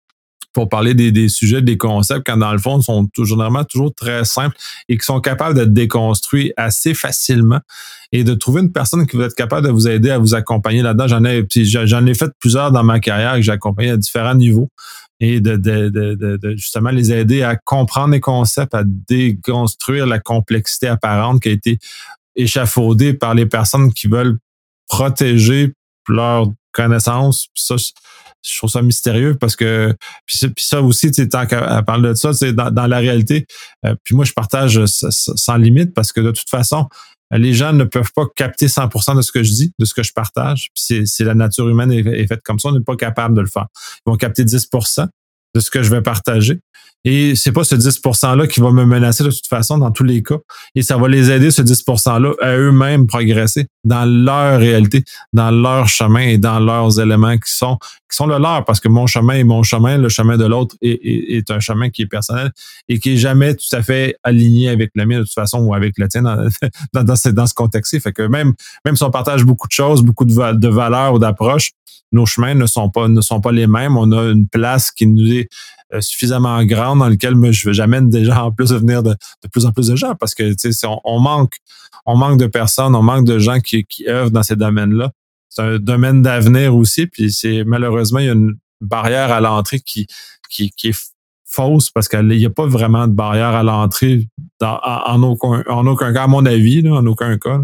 pour parler des, des sujets, des concepts, quand dans le fond, ils sont tout, généralement toujours très simples et qui sont capables d'être déconstruits assez facilement et de trouver une personne qui va être capable de vous aider à vous accompagner là-dedans. J'en ai, puis j'en ai fait plusieurs dans ma carrière que j'ai accompagné à différents niveaux et de, de, de, de, de justement les aider à comprendre les concepts, à déconstruire la complexité apparente qui a été échafaudée par les personnes qui veulent protéger leurs connaissances. Puis ça, je trouve ça mystérieux parce que puis ça, puis ça aussi, tu sais, tant qu'à parler de ça, c'est dans, dans la réalité. Euh, puis moi, je partage sans limite parce que de toute façon, les gens ne peuvent pas capter cent pour cent de ce que je dis, de ce que je partage. Puis c'est, c'est la nature humaine est, est faite comme ça, on n'est pas capable de le faire. Ils vont capter dix pour cent de ce que je vais partager. Et c'est pas ce dix pour cent-là qui va me menacer de toute façon dans tous les cas. Et ça va les aider, ce dix pour cent-là, à eux-mêmes progresser dans leur réalité, dans leur chemin et dans leurs éléments qui sont qui sont le leur. Parce que mon chemin est mon chemin, le chemin de l'autre est, est, est un chemin qui est personnel et qui est jamais tout à fait aligné avec le mien de toute façon ou avec le tien dans, dans, dans, ce, dans ce contexte-ci. Fait que même, même si on partage beaucoup de choses, beaucoup de, de valeurs ou d'approches, nos chemins ne sont pas ne sont pas les mêmes. On a une place qui nous est euh, suffisamment grande dans laquelle moi, je j'amène des gens en plus de venir de, de plus en plus de gens parce que tu sais on, on manque on manque de personnes, on manque de gens qui qui œuvrent dans ces domaines-là. C'est un domaine d'avenir aussi, puis c'est malheureusement il y a une barrière à l'entrée qui qui qui est fausse parce qu'il n'y a pas vraiment de barrière à l'entrée dans, en, en aucun en aucun cas à mon avis là, en aucun cas. Là.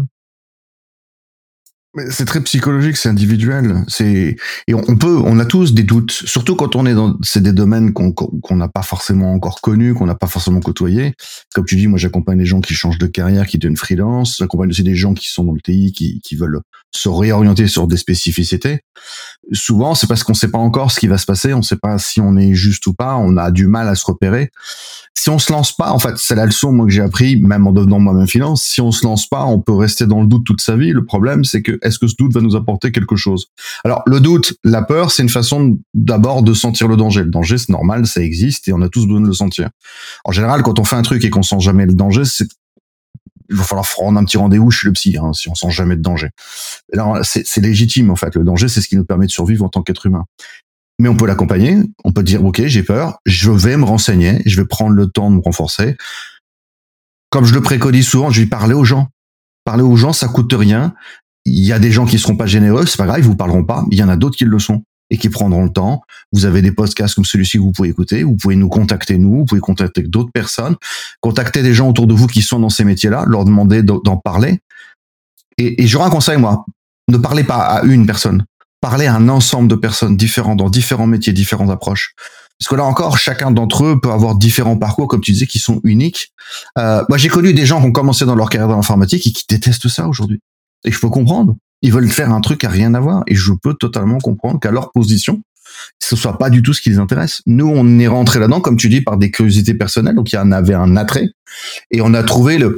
Mais c'est très psychologique, c'est individuel. C'est et on peut, on a tous des doutes, surtout quand on est dans c'est des domaines qu'on qu'on n'a pas forcément encore connus, qu'on n'a pas forcément côtoyés. Comme tu dis, moi j'accompagne des gens qui changent de carrière, qui deviennent freelance. J'accompagne aussi des gens qui sont dans le T I, qui qui veulent se réorienter sur des spécificités. Souvent, c'est parce qu'on ne sait pas encore ce qui va se passer, on ne sait pas si on est juste ou pas, on a du mal à se repérer. Si on se lance pas, en fait, c'est la leçon moi que j'ai appris, même en devenant moi-même finance. Si on se lance pas, on peut rester dans le doute toute sa vie. Le problème, c'est que est-ce que ce doute va nous apporter quelque chose? Alors, le doute, la peur, c'est une façon d'abord de sentir le danger. Le danger, c'est normal, ça existe et on a tous besoin de le sentir. En général, quand on fait un truc et qu'on sent jamais le danger, c'est il va falloir prendre un petit rendez-vous chez le psy, hein, si on sent jamais de danger. Alors, c'est, c'est légitime, en fait. Le danger, c'est ce qui nous permet de survivre en tant qu'être humain. Mais on peut l'accompagner. On peut dire, OK, j'ai peur. Je vais me renseigner. Je vais prendre le temps de me renforcer. Comme je le préconise souvent, je vais parler aux gens. Parler aux gens, ça coûte rien. Il y a des gens qui seront pas généreux. C'est pas grave, ils vous parleront pas. Il y en a d'autres qui le sont et qui prendront le temps. Vous avez des podcasts comme celui-ci que vous pouvez écouter. Vous pouvez nous contacter, nous. Vous pouvez contacter d'autres personnes. Contacter des gens autour de vous qui sont dans ces métiers-là. Leur demander d'en parler. Et, et j'aurais un conseil, moi. Ne parlez pas à une personne. Parlez à un ensemble de personnes différentes, dans différents métiers, différentes approches. Parce que là encore, chacun d'entre eux peut avoir différents parcours, comme tu disais, qui sont uniques. Euh, moi, j'ai connu des gens qui ont commencé dans leur carrière dans l'informatique et qui détestent ça aujourd'hui. Et je peux comprendre. Ils veulent faire un truc à rien à voir. Et je peux totalement comprendre qu'à leur position, ce soit pas du tout ce qui les intéresse. Nous, on est rentré là-dedans, comme tu dis, par des curiosités personnelles. Donc, il y en avait un attrait. Et on a trouvé le...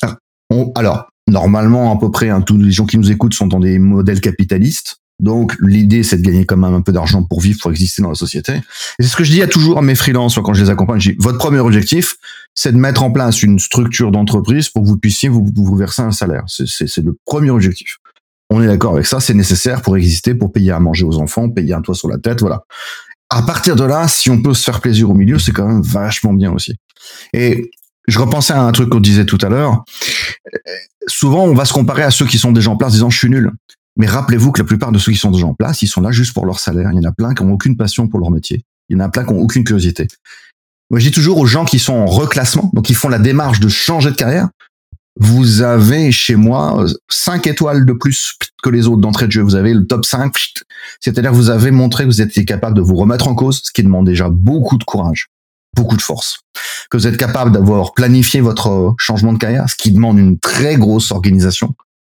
On... Alors, normalement, à peu près, hein, tous les gens qui nous écoutent sont dans des modèles capitalistes. Donc, l'idée, c'est de gagner quand même un peu d'argent pour vivre, pour exister dans la société. Et c'est ce que je dis à toujours à mes freelances quand je les accompagne. Je dis, votre premier objectif, c'est de mettre en place une structure d'entreprise pour que vous puissiez vous, vous verser un salaire. C'est, c'est, c'est le premier objectif. On est d'accord avec ça, c'est nécessaire pour exister, pour payer à manger aux enfants, payer un toit sur la tête, voilà. À partir de là, si on peut se faire plaisir au milieu, c'est quand même vachement bien aussi. Et je repensais à un truc qu'on disait tout à l'heure. Souvent, on va se comparer à ceux qui sont déjà en place, disant je suis nul. Mais rappelez-vous que la plupart de ceux qui sont déjà en place, ils sont là juste pour leur salaire. Il y en a plein qui n'ont aucune passion pour leur métier. Il y en a plein qui n'ont aucune curiosité. Moi, je dis toujours aux gens qui sont en reclassement, donc qui font la démarche de changer de carrière, vous avez chez moi cinq étoiles de plus que les autres d'entrée de jeu. Vous avez le top cinq, c'est-à-dire que vous avez montré que vous étiez capable de vous remettre en cause, ce qui demande déjà beaucoup de courage, beaucoup de force. Que vous êtes capable d'avoir planifié votre changement de carrière, ce qui demande une très grosse organisation.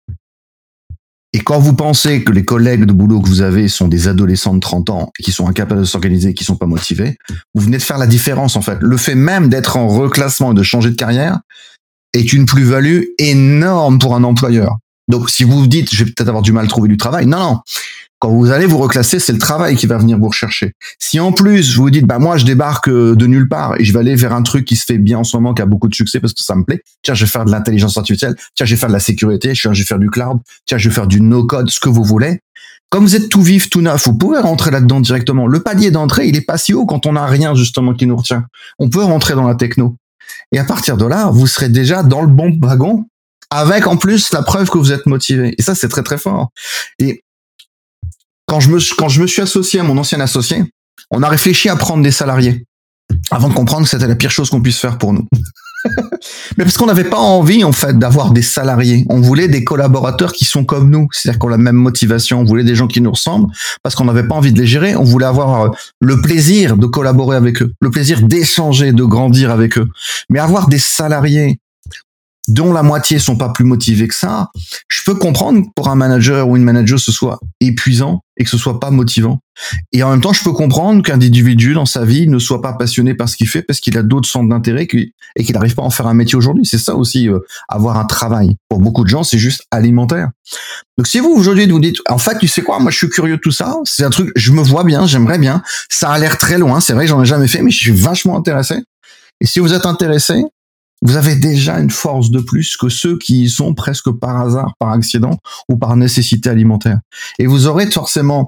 Et quand vous pensez que les collègues de boulot que vous avez sont des adolescents de trente ans et qui sont incapables de s'organiser, qui sont pas motivés, vous venez de faire la différence en fait. Le fait même d'être en reclassement et de changer de carrière est une plus-value énorme pour un employeur. Donc, si vous vous dites, je vais peut-être avoir du mal à trouver du travail, non, non. Quand vous allez vous reclasser, c'est le travail qui va venir vous rechercher. Si en plus, vous vous dites, bah, moi, je débarque de nulle part et je vais aller vers un truc qui se fait bien en ce moment, qui a beaucoup de succès parce que ça me plaît. Tiens, je vais faire de l'intelligence artificielle. Tiens, je vais faire de la sécurité. Tiens, je vais faire du cloud. Tiens, je vais faire du no-code, ce que vous voulez. Comme vous êtes tout vif, tout neuf, vous pouvez rentrer là-dedans directement. Le palier d'entrée, il est pas si haut quand on n'a rien, justement, qui nous retient. On peut rentrer dans la techno. Et à partir de là, vous serez déjà dans le bon wagon, avec en plus la preuve que vous êtes motivé. Et ça, c'est très très fort. Et quand je me quand je me suis associé à mon ancien associé, on a réfléchi à prendre des salariés avant de comprendre que c'était la pire chose qu'on puisse faire pour nous. Mais parce qu'on n'avait pas envie en fait d'avoir des salariés. On voulait des collaborateurs qui sont comme nous, c'est-à-dire qu'on a la même motivation. On voulait des gens qui nous ressemblent parce qu'on n'avait pas envie de les gérer. On voulait avoir le plaisir de collaborer avec eux, le plaisir d'échanger, de grandir avec eux. Mais avoir des salariés dont la moitié sont pas plus motivés que ça, je peux comprendre que pour un manager ou une manager ce soit épuisant et que ce soit pas motivant. Et en même temps, je peux comprendre qu'un individu dans sa vie ne soit pas passionné par ce qu'il fait parce qu'il a d'autres centres d'intérêt et qu'il n'arrive pas à en faire un métier aujourd'hui. C'est ça aussi, euh, avoir un travail. Pour beaucoup de gens, c'est juste alimentaire. Donc si vous, aujourd'hui, vous dites, en fait, tu sais quoi, moi je suis curieux de tout ça, c'est un truc, je me vois bien, j'aimerais bien, ça a l'air très loin, c'est vrai que j'en ai jamais fait, mais je suis vachement intéressé. Et si vous êtes intéressé, vous avez déjà une force de plus que ceux qui y sont presque par hasard, par accident ou par nécessité alimentaire. Et vous aurez forcément,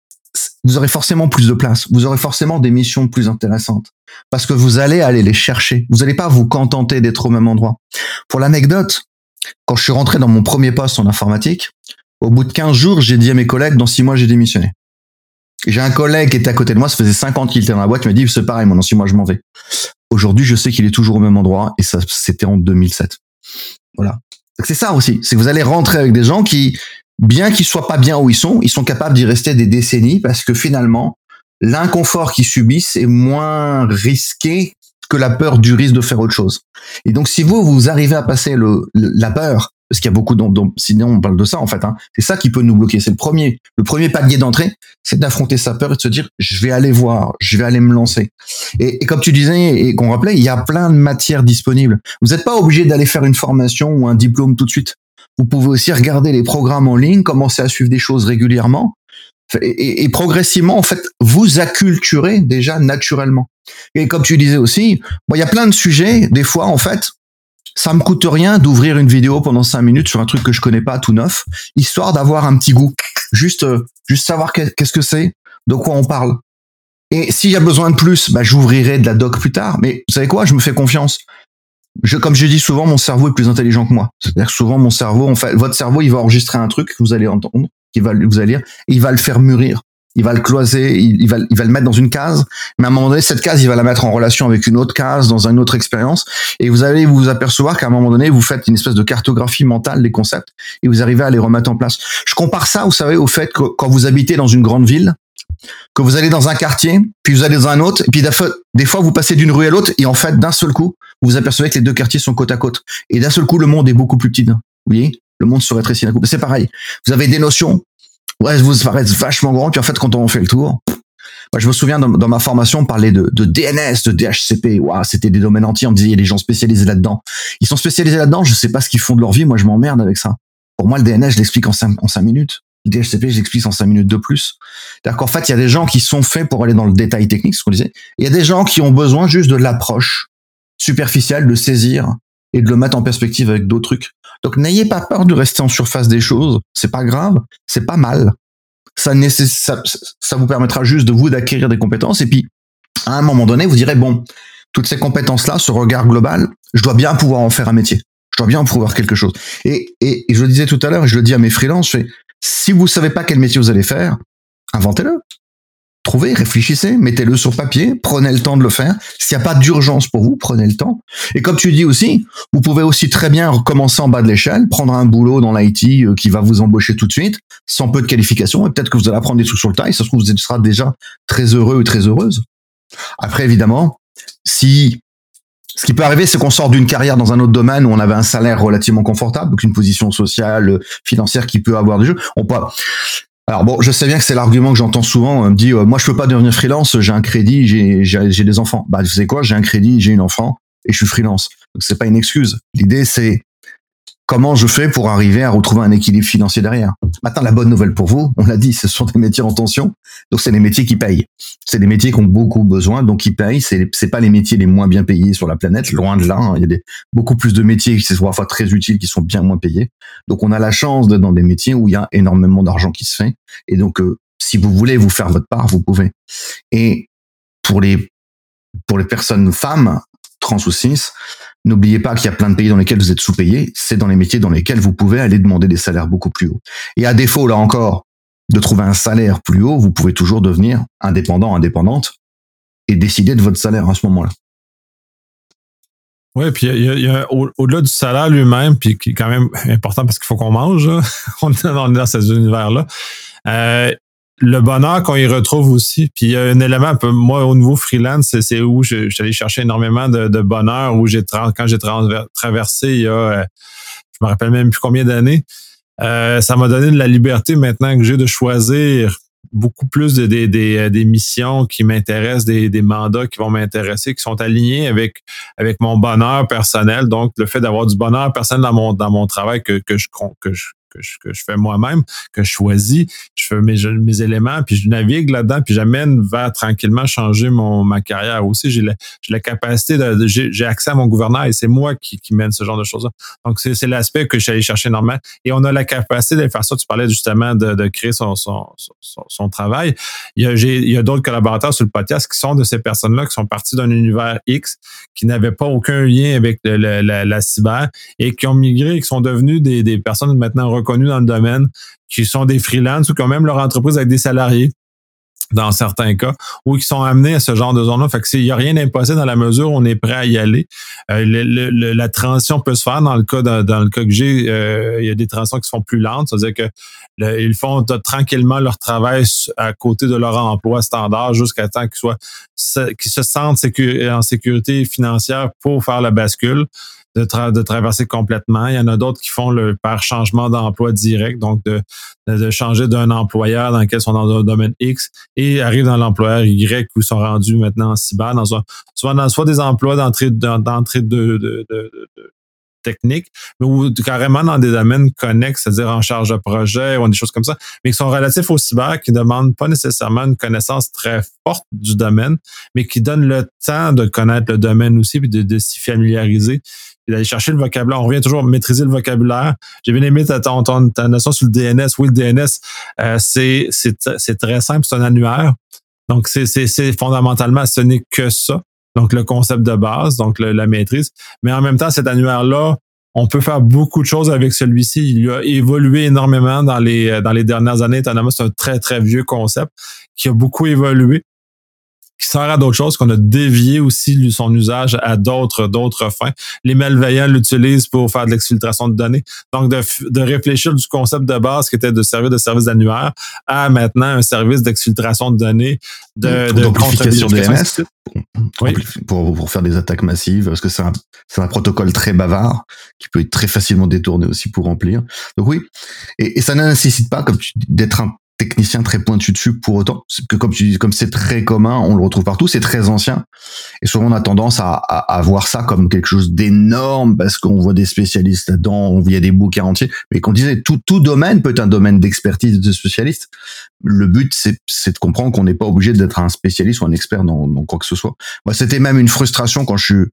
vous aurez forcément plus de place. Vous aurez forcément des missions plus intéressantes parce que vous allez aller les chercher. Vous n'allez pas vous contenter d'être au même endroit. Pour l'anecdote, quand je suis rentré dans mon premier poste en informatique, au bout de quinze jours, j'ai dit à mes collègues, dans six mois, j'ai démissionné. J'ai un collègue qui était à côté de moi, ça faisait cinq ans qu'il était dans la boîte, il m'a dit, c'est pareil, moi, dans six mois, je m'en vais. Aujourd'hui, je sais qu'il est toujours au même endroit et ça, c'était en deux mille sept. Voilà. Donc c'est ça aussi, c'est que vous allez rentrer avec des gens qui, bien qu'ils soient pas bien où ils sont, ils sont capables d'y rester des décennies parce que finalement, l'inconfort qu'ils subissent est moins risqué que la peur du risque de faire autre chose. Et donc, si vous, vous arrivez à passer le, le la peur, parce qu'il y a beaucoup de, de, sinon on parle de ça en fait, hein, c'est ça qui peut nous bloquer. C'est le premier, le premier palier d'entrée, c'est d'affronter sa peur et de se dire, je vais aller voir, je vais aller me lancer. Et, et comme tu disais et qu'on rappelait, il y a plein de matières disponibles. Vous n'êtes pas obligé d'aller faire une formation ou un diplôme tout de suite. Vous pouvez aussi regarder les programmes en ligne, commencer à suivre des choses régulièrement. Et, et, et progressivement, en fait, vous acculturez déjà naturellement. Et comme tu disais aussi, bon, il y a plein de sujets, des fois, en fait, ça me coûte rien d'ouvrir une vidéo pendant cinq minutes sur un truc que je connais pas, tout neuf, histoire d'avoir un petit goût. Juste, juste savoir qu'est-ce que c'est, de quoi on parle. Et s'il y a besoin de plus, bah, j'ouvrirai de la doc plus tard. Mais vous savez quoi? Je me fais confiance. Je, comme je dis souvent, mon cerveau est plus intelligent que moi. C'est-à-dire que souvent, mon cerveau, en fait, votre cerveau, il va enregistrer un truc que vous allez entendre, qu'il va, vous allez lire, et il va le faire mûrir. Il va le cloiser, il, il va, il va le mettre dans une case, mais à un moment donné, cette case, il va la mettre en relation avec une autre case, dans une autre expérience, et vous allez vous apercevoir qu'à un moment donné, vous faites une espèce de cartographie mentale des concepts, et vous arrivez à les remettre en place. Je compare ça, vous savez, au fait que quand vous habitez dans une grande ville, que vous allez dans un quartier, puis vous allez dans un autre, et puis des fois, vous passez d'une rue à l'autre, et en fait, d'un seul coup, vous vous apercevez que les deux quartiers sont côte à côte. Et d'un seul coup, le monde est beaucoup plus petit. Vous voyez? Le monde se rétrécit d'un coup. C'est pareil. Vous avez des notions, ouais, vous paraissent vachement grand, puis en fait, quand on fait le tour, moi, je me souviens dans, dans ma formation, on parlait de, de D N S, de D H C P. Waouh, c'était des domaines entiers. On me disait, il y a des gens spécialisés là-dedans. Ils sont spécialisés là-dedans. Je sais pas ce qu'ils font de leur vie. Moi, je m'emmerde avec ça. Pour moi, le D N S, je l'explique en cinq, en cinq minutes. Le D H C P, je l'explique en cinq minutes de plus. C'est-à-dire qu'en fait, il y a des gens qui sont faits pour aller dans le détail technique, ce qu'on disait. Il y a des gens qui ont besoin juste de l'approche superficielle, de saisir et de le mettre en perspective avec d'autres trucs. Donc n'ayez pas peur de rester en surface des choses, c'est pas grave, c'est pas mal. Ça, nécess... ça, ça vous permettra juste de vous d'acquérir des compétences et puis à un moment donné, vous direz bon, toutes ces compétences-là, ce regard global, je dois bien pouvoir en faire un métier. Je dois bien en pouvoir quelque chose. Et, et, et je le disais tout à l'heure, et je le dis à mes freelances, je fais, si vous savez pas quel métier vous allez faire, inventez-le. Trouvez, réfléchissez, mettez-le sur papier, prenez le temps de le faire. S'il n'y a pas d'urgence pour vous, prenez le temps. Et comme tu dis aussi, vous pouvez aussi très bien recommencer en bas de l'échelle, prendre un boulot dans l'I T qui va vous embaucher tout de suite, sans peu de qualification, et peut-être que vous allez apprendre des trucs sur le tas, et ça se trouve, vous serez déjà très heureux ou très heureuse. Après, évidemment, si ce qui peut arriver, c'est qu'on sort d'une carrière dans un autre domaine où on avait un salaire relativement confortable, donc une position sociale, financière qui peut avoir des jeux. On peut. Alors bon, je sais bien que c'est l'argument que j'entends souvent. On me dit, euh, moi, je peux pas devenir freelance. J'ai un crédit, j'ai j'ai, j'ai des enfants. Bah, vous savez quoi, j'ai un crédit, j'ai une enfant et je suis freelance. Donc c'est pas une excuse. L'idée, c'est comment je fais pour arriver à retrouver un équilibre financier derrière. Maintenant, la bonne nouvelle pour vous, on l'a dit, ce sont des métiers en tension. Donc, c'est des métiers qui payent. C'est des métiers qui ont beaucoup besoin, donc qui payent. C'est, c'est pas les métiers les moins bien payés sur la planète, loin de là. Hein. Il y a des, beaucoup plus de métiers qui sont parfois très utiles, qui sont bien moins payés. Donc, on a la chance d'être dans des métiers où il y a énormément d'argent qui se fait. Et donc, euh, si vous voulez vous faire votre part, vous pouvez. Et pour les, pour les personnes femmes, trans ou cis, n'oubliez pas qu'il y a plein de pays dans lesquels vous êtes sous-payés. C'est dans les métiers dans lesquels vous pouvez aller demander des salaires beaucoup plus hauts. Et à défaut, là encore, de trouver un salaire plus haut, vous pouvez toujours devenir indépendant, indépendante et décider de votre salaire à ce moment-là. Oui, puis il y a, il y a au, au-delà du salaire lui-même, puis qui est quand même important parce qu'il faut qu'on mange, là. on est dans, dans cet univers-là. Euh, le bonheur qu'on y retrouve aussi, puis il y a un élément un peu, moi au niveau freelance, c'est, c'est où je, je suis allé chercher énormément de, de bonheur, où j'ai tra- quand j'ai tra- traversé il y a, euh, je me rappelle même plus combien d'années, euh, ça m'a donné de la liberté maintenant que j'ai de choisir beaucoup plus de des, des, des missions qui m'intéressent, des, des mandats qui vont m'intéresser, qui sont alignés avec avec mon bonheur personnel. Donc le fait d'avoir du bonheur personnel dans mon dans mon travail que que je que je que je, que je fais moi-même, que je choisis, je fais mes, mes éléments, puis je navigue là-dedans, puis j'amène vers tranquillement changer mon ma carrière aussi. J'ai la, j'ai la capacité, de, de j'ai, j'ai accès à mon gouverneur et c'est moi qui, qui mène ce genre de choses-là. Donc, c'est, c'est l'aspect que je suis allé chercher normalement. Et on a la capacité de faire ça. Tu parlais justement de, de créer son, son, son, son travail. Il y, a, j'ai, il y a d'autres collaborateurs sur le podcast qui sont de ces personnes-là, qui sont partis d'un univers X, qui n'avaient pas aucun lien avec le, le, la, la cyber et qui ont migré et qui sont devenus des, des personnes maintenant reconnus dans le domaine, qui sont des freelances ou qui ont même leur entreprise avec des salariés dans certains cas, ou qui sont amenés à ce genre de zone-là. Fait que c'est, il n'y a rien d'impossible dans la mesure où on est prêt à y aller. Euh, le, le, la transition peut se faire dans le cas de, dans le cas que j'ai, euh, il y a des transitions qui se font plus lentes, c'est-à-dire que le, ils font de, tranquillement leur travail à côté de leur emploi standard jusqu'à temps qu'ils soient qu'ils se sentent sécu- en sécurité financière pour faire la bascule. De, tra- de traverser complètement. Il y en a d'autres qui font le par changement d'emploi direct, donc de, de, de changer d'un employeur dans lequel ils sont dans un domaine X et arrivent dans l'employeur Y où ils sont rendus maintenant en cyber, dans un, souvent dans soit des emplois d'entrée, d'entrée de, de, de, de technique, mais ou carrément dans des domaines connexes, c'est-à-dire en charge de projet ou des choses comme ça, mais qui sont relatifs au cyber, qui ne demandent pas nécessairement une connaissance très forte du domaine, mais qui donnent le temps de connaître le domaine aussi puis de, de s'y familiariser et d'aller chercher le vocabulaire. On revient toujours à maîtriser le vocabulaire. J'ai bien aimé ta, ta, ta, ta notion sur le D N S. Oui, le D N S, euh, c'est, c'est, c'est très simple, c'est un annuaire. Donc, c'est, c'est, c'est fondamentalement, ce n'est que ça. Donc, le concept de base, donc le, la maîtrise. Mais en même temps, cet annuaire-là, on peut faire beaucoup de choses avec celui-ci. Il a évolué énormément dans les, dans les dernières années. Étonnamment, c'est un très, très vieux concept qui a beaucoup évolué, qui sert à d'autres choses, qu'on a dévié aussi son usage à d'autres d'autres fins. Les malveillants l'utilisent pour faire de l'exfiltration de données. Donc, de, de réfléchir du concept de base qui était de servir de service annuaire à maintenant un service d'exfiltration de données, de, de d'amplification de D N S, oui. pour, pour faire des attaques massives, parce que c'est un, c'est un protocole très bavard qui peut être très facilement détourné aussi pour remplir. Donc oui, et, et ça ne nécessite pas, comme tu dis, d'être un technicien très pointu dessus pour autant, que comme tu dis, comme c'est très commun, on le retrouve partout, c'est très ancien, et souvent on a tendance à, à, à voir ça comme quelque chose d'énorme parce qu'on voit des spécialistes là-dedans, on vit des bouquins entiers, mais qu'on disait tout tout domaine peut être un domaine d'expertise de spécialiste. Le but c'est c'est de comprendre qu'on n'est pas obligé d'être un spécialiste ou un expert dans, dans quoi que ce soit. Moi, c'était même une frustration quand je suis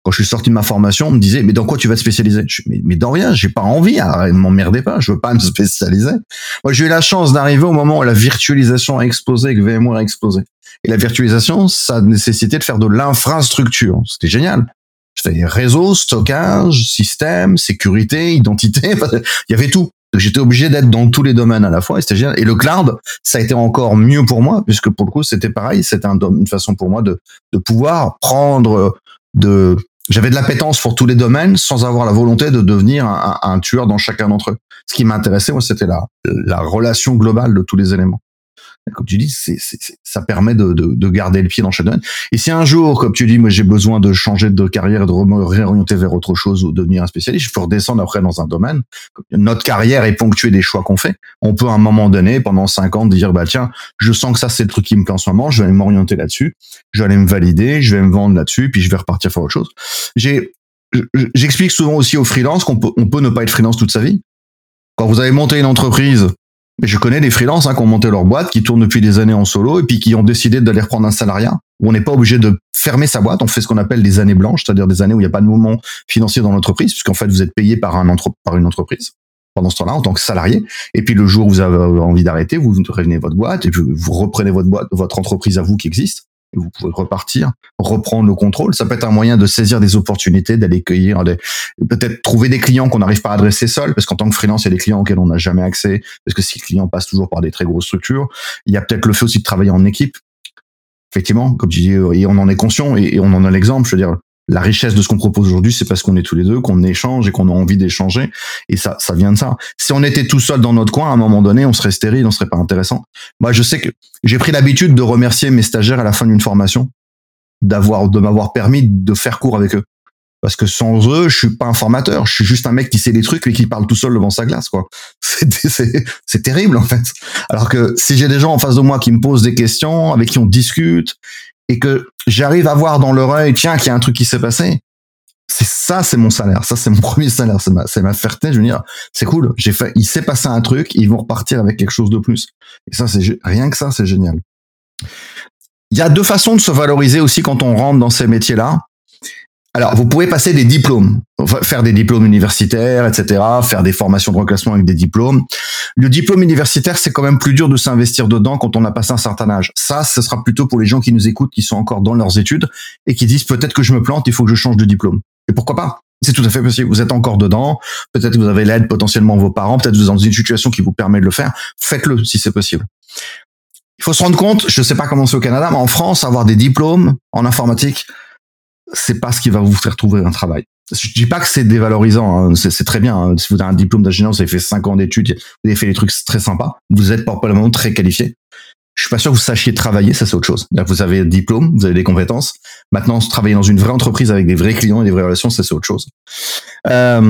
Quand je suis sorti de ma formation, on me disait, mais dans quoi tu vas te spécialiser? Je, mais, mais dans rien, j'ai pas envie, arrête, ne m'emmerdez pas, je veux pas me spécialiser. Moi, j'ai eu la chance d'arriver au moment où la virtualisation a explosé et que VMware a explosé. Et la virtualisation, ça nécessitait de faire de l'infrastructure. C'était génial. Je faisais réseau, stockage, système, sécurité, identité, il y avait tout. J'étais obligé d'être dans tous les domaines à la fois et c'était génial. Et le cloud, ça a été encore mieux pour moi puisque pour le coup, c'était pareil, c'était un, une façon pour moi de, de pouvoir prendre de, j'avais de l'appétence pour tous les domaines sans avoir la volonté de devenir un, un tueur dans chacun d'entre eux. Ce qui m'intéressait, moi, c'était la, la relation globale de tous les éléments. Comme tu dis, c'est, c'est, ça permet de, de, de garder le pied dans chaque domaine. Et si un jour, comme tu dis, moi j'ai besoin de changer de carrière et de me réorienter vers autre chose ou devenir un spécialiste, je peux redescendre après dans un domaine. Notre carrière est ponctuée des choix qu'on fait. On peut à un moment donné, pendant cinq ans, dire bah tiens, je sens que ça c'est le truc qui me plaît en ce moment, je vais aller m'orienter là-dessus, je vais aller me valider, je vais me vendre là-dessus, puis je vais repartir faire autre chose. J'ai, j'explique souvent aussi aux freelances qu'on peut, on peut ne pas être freelance toute sa vie. Quand vous avez monté une entreprise, mais je connais des freelances hein, qui ont monté leur boîte, qui tournent depuis des années en solo et puis qui ont décidé d'aller reprendre un salariat où on n'est pas obligé de fermer sa boîte. On fait ce qu'on appelle des années blanches, c'est-à-dire des années où il n'y a pas de mouvement financier dans l'entreprise, puisqu'en fait vous êtes payé par, un entre- par une entreprise pendant ce temps-là en tant que salarié. Et puis le jour où vous avez envie d'arrêter, vous revenez votre boîte et puis vous reprenez votre boîte, votre entreprise à vous qui existe. Et vous pouvez repartir, reprendre le contrôle. Ça peut être un moyen de saisir des opportunités, d'aller cueillir, des, peut-être trouver des clients qu'on n'arrive pas à adresser seul, parce qu'en tant que freelance, il y a des clients auxquels on n'a jamais accès, parce que si le client passe toujours par des très grosses structures, il y a peut-être le fait aussi de travailler en équipe. Effectivement, comme tu dis, et on en est conscient, et, et on en a l'exemple, je veux dire, la richesse de ce qu'on propose aujourd'hui, c'est parce qu'on est tous les deux, qu'on échange et qu'on a envie d'échanger. Et ça, ça vient de ça. Si on était tout seul dans notre coin, à un moment donné, on serait stérile, on serait pas intéressant. Moi, je sais que j'ai pris l'habitude de remercier mes stagiaires à la fin d'une formation, d'avoir, de m'avoir permis de faire cours avec eux. Parce que sans eux, je suis pas un formateur. Je suis juste un mec qui sait des trucs mais qui parle tout seul devant sa glace, quoi. C'est, c'est, c'est terrible, en fait. Alors que si j'ai des gens en face de moi qui me posent des questions, avec qui on discute, et que j'arrive à voir dans leur œil, tiens, qu'il y a un truc qui s'est passé, c'est ça, c'est mon salaire. Ça, c'est mon premier salaire. C'est ma, c'est ma fierté. Je veux dire, c'est cool. J'ai fait, il s'est passé un truc, ils vont repartir avec quelque chose de plus. Et ça, c'est, rien que ça, c'est génial. Il y a deux façons de se valoriser aussi quand on rentre dans ces métiers-là. Alors, vous pouvez passer des diplômes, faire des diplômes universitaires, et cetera, faire des formations de reclassement avec des diplômes. Le diplôme universitaire, c'est quand même plus dur de s'investir dedans quand on a passé un certain âge. Ça, ce sera plutôt pour les gens qui nous écoutent, qui sont encore dans leurs études et qui disent peut-être que je me plante, il faut que je change de diplôme. Et pourquoi pas? C'est tout à fait possible. Vous êtes encore dedans. Peut-être que vous avez l'aide potentiellement de vos parents. Peut-être que vous êtes dans une situation qui vous permet de le faire. Faites-le si c'est possible. Il faut se rendre compte, je ne sais pas comment c'est au Canada, mais en France, avoir des diplômes en informatique, c'est pas ce qui va vous faire trouver un travail. Je dis pas que c'est dévalorisant, hein. c'est, c'est très bien. Hein. Si vous avez un diplôme d'ingénieur, vous avez fait cinq ans d'études, vous avez fait des trucs très sympas, vous êtes probablement très qualifié. Je suis pas sûr que vous sachiez travailler, ça c'est autre chose. Là, vous avez un diplôme, vous avez des compétences. Maintenant, travailler dans une vraie entreprise avec des vrais clients et des vraies relations, ça c'est autre chose. Euh...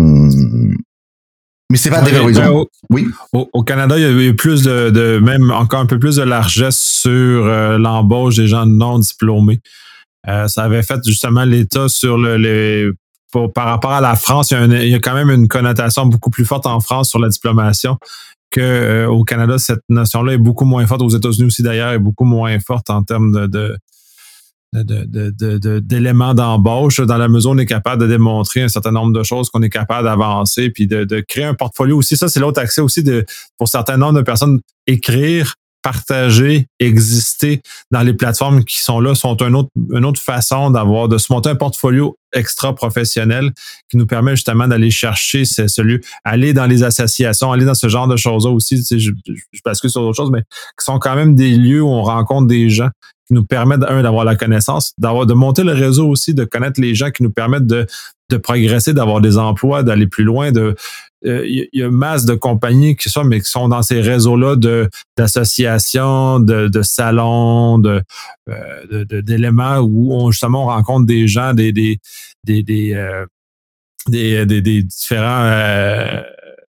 Mais c'est pas oui, dévalorisant. Ben, au, oui. Au, au Canada, il y a eu plus de, de, même encore un peu plus de largesse sur euh, l'embauche des gens non diplômés. Euh, ça avait fait justement l'État sur le, les, pour, par rapport à la France, il y, a une, il y a quand même une connotation beaucoup plus forte en France sur la diplomation que euh, au Canada. Cette notion-là est beaucoup moins forte. Aux États-Unis aussi d'ailleurs, est beaucoup moins forte en termes de, de, de, de, de, de d'éléments d'embauche. Dans la mesure où on est capable de démontrer un certain nombre de choses, qu'on est capable d'avancer, puis de, de créer un portfolio aussi. Ça, c'est l'autre accès aussi de pour certains nombres de personnes écrire. Partager, exister dans les plateformes qui sont là sont une autre, une autre façon d'avoir, de se monter un portfolio extra professionnel qui nous permet justement d'aller chercher ce, ce lieu, aller dans les associations, aller dans ce genre de choses-là aussi. Tu sais, je, je bascule sur d'autres choses, mais qui sont quand même des lieux où on rencontre des gens qui nous permettent, un, d'avoir la connaissance, d'avoir, de monter le réseau aussi, de connaître les gens qui nous permettent de, de progresser, d'avoir des emplois, d'aller plus loin, de, il euh, y, y a masse de compagnies qui sont, mais qui sont dans ces réseaux-là de, d'associations, de, de salons, de, euh, de, de, d'éléments où on, justement, on rencontre des gens, des, des, des, des, euh, des, des, des différents, euh,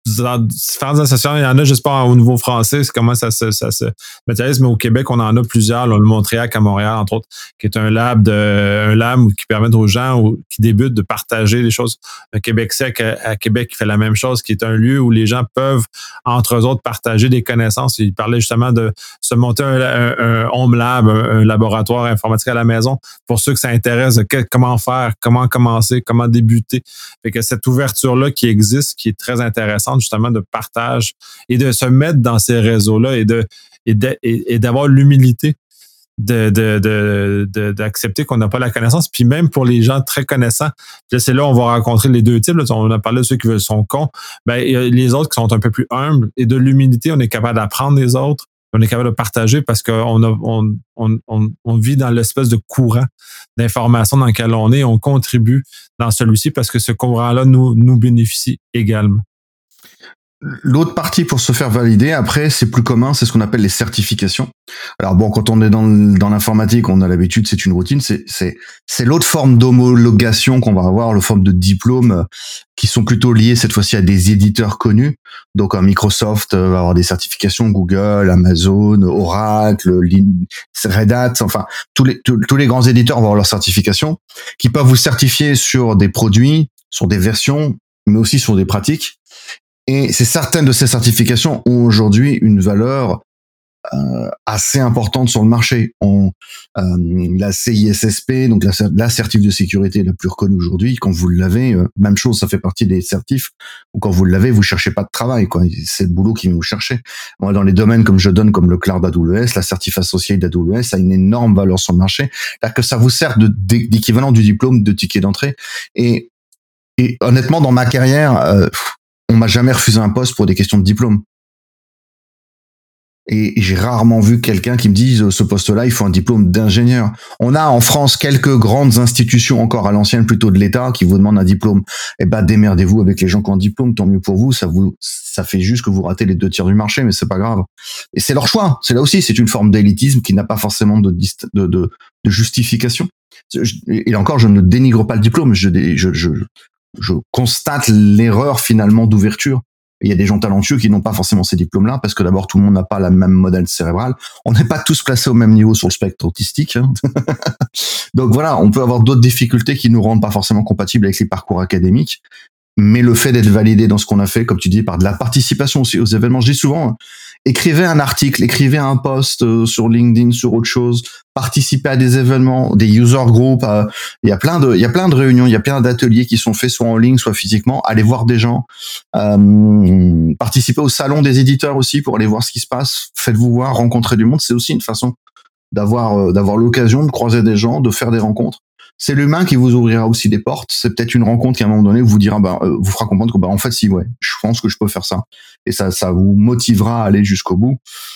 différentes associations. Il y en a, je sais pas, au niveau français, c'est comment ça se, ça se matérialise, mais au Québec, on en a plusieurs. Là, le Montréal à Montréal, entre autres, qui est un lab de, un lab qui permet aux gens ou, qui débutent de partager les choses. Le Québec Sec à, à Québec qui fait la même chose, qui est un lieu où les gens peuvent, entre eux autres, partager des connaissances. Il parlait justement de se monter un, un, un home lab, un, un laboratoire informatique à la maison pour ceux que ça intéresse, de que, comment faire, comment commencer, comment débuter. Fait que cette ouverture-là qui existe, qui est très intéressante, justement, de partage et de se mettre dans ces réseaux-là et de et, de, et, et d'avoir l'humilité de, de, de, de, d'accepter qu'on n'a pas la connaissance. Puis même pour les gens très connaissants, là, c'est là où on va rencontrer les deux types. Là, on a parlé de ceux qui sont cons. Ben, il y a les autres qui sont un peu plus humbles. Et de l'humilité, on est capable d'apprendre des autres. On est capable de partager parce qu'on a, on, on, on, on vit dans l'espèce de courant d'information dans lequel on est. On contribue dans celui-ci parce que ce courant-là nous, nous bénéficie également. L'autre partie pour se faire valider, après, c'est plus commun, c'est ce qu'on appelle les certifications. Alors bon, quand on est dans, dans l'informatique, on a l'habitude, c'est une routine, c'est, c'est, c'est l'autre forme d'homologation qu'on va avoir, le forme de diplôme, qui sont plutôt liés cette fois-ci à des éditeurs connus. Donc Microsoft va avoir des certifications, Google, Amazon, Oracle, Red Hat, enfin tous les, tous, tous les grands éditeurs vont avoir leurs certifications, qui peuvent vous certifier sur des produits, sur des versions, mais aussi sur des pratiques. Et c'est certaines de ces certifications ont aujourd'hui une valeur euh, assez importante sur le marché. On, euh, la C I S S P, donc la, la certif de sécurité la plus reconnue aujourd'hui, quand vous l'avez, euh, même chose, ça fait partie des certifs, ou quand vous l'avez, vous cherchez pas de travail, quoi. C'est le boulot qui vient vous chercher. Moi, dans les domaines comme je donne, comme le cloud A W S, la certif associée d'A W S a une énorme valeur sur le marché, c'est-à-dire que ça vous sert de, d'équivalent du diplôme de ticket d'entrée. Et, et honnêtement, dans ma carrière, euh, on m'a jamais refusé un poste pour des questions de diplôme. Et j'ai rarement vu quelqu'un qui me dise ce poste-là, il faut un diplôme d'ingénieur. On a en France quelques grandes institutions encore à l'ancienne, plutôt de l'État, qui vous demandent un diplôme. Eh ben, démerdez-vous avec les gens qui ont un diplôme, tant mieux pour vous. Ça vous, ça fait juste que vous ratez les deux tiers du marché, mais c'est pas grave. Et c'est leur choix. C'est là aussi, c'est une forme d'élitisme qui n'a pas forcément de, de, de, de justification. Et encore, je ne dénigre pas le diplôme. Je, je, je, je constate l'erreur finalement d'ouverture. Il y a des gens talentueux qui n'ont pas forcément ces diplômes-là parce que d'abord tout le monde n'a pas la même modèle cérébral. On n'est pas tous placés au même niveau sur le spectre autistique. Hein. Donc voilà, on peut avoir d'autres difficultés qui nous rendent pas forcément compatibles avec les parcours académiques. Mais le fait d'être validé dans ce qu'on a fait, comme tu dis, par de la participation aussi aux événements, je dis souvent, écrivez un article, écrivez un post euh, sur LinkedIn, sur autre chose, participez à des événements, des user groups. Euh, il y a plein de, il y a plein de réunions, il y a plein d'ateliers qui sont faits soit en ligne, soit physiquement. Allez voir des gens, euh, participez au salon des éditeurs aussi pour aller voir ce qui se passe. Faites-vous voir, rencontrer du monde, c'est aussi une façon d'avoir, euh, d'avoir l'occasion de croiser des gens, de faire des rencontres. C'est l'humain qui vous ouvrira aussi des portes. C'est peut-être une rencontre qui à un moment donné vous dira, bah, euh, vous fera comprendre que bah en fait si ouais, je pense que je peux faire ça. Et ça, ça vous motivera à aller jusqu'au bout.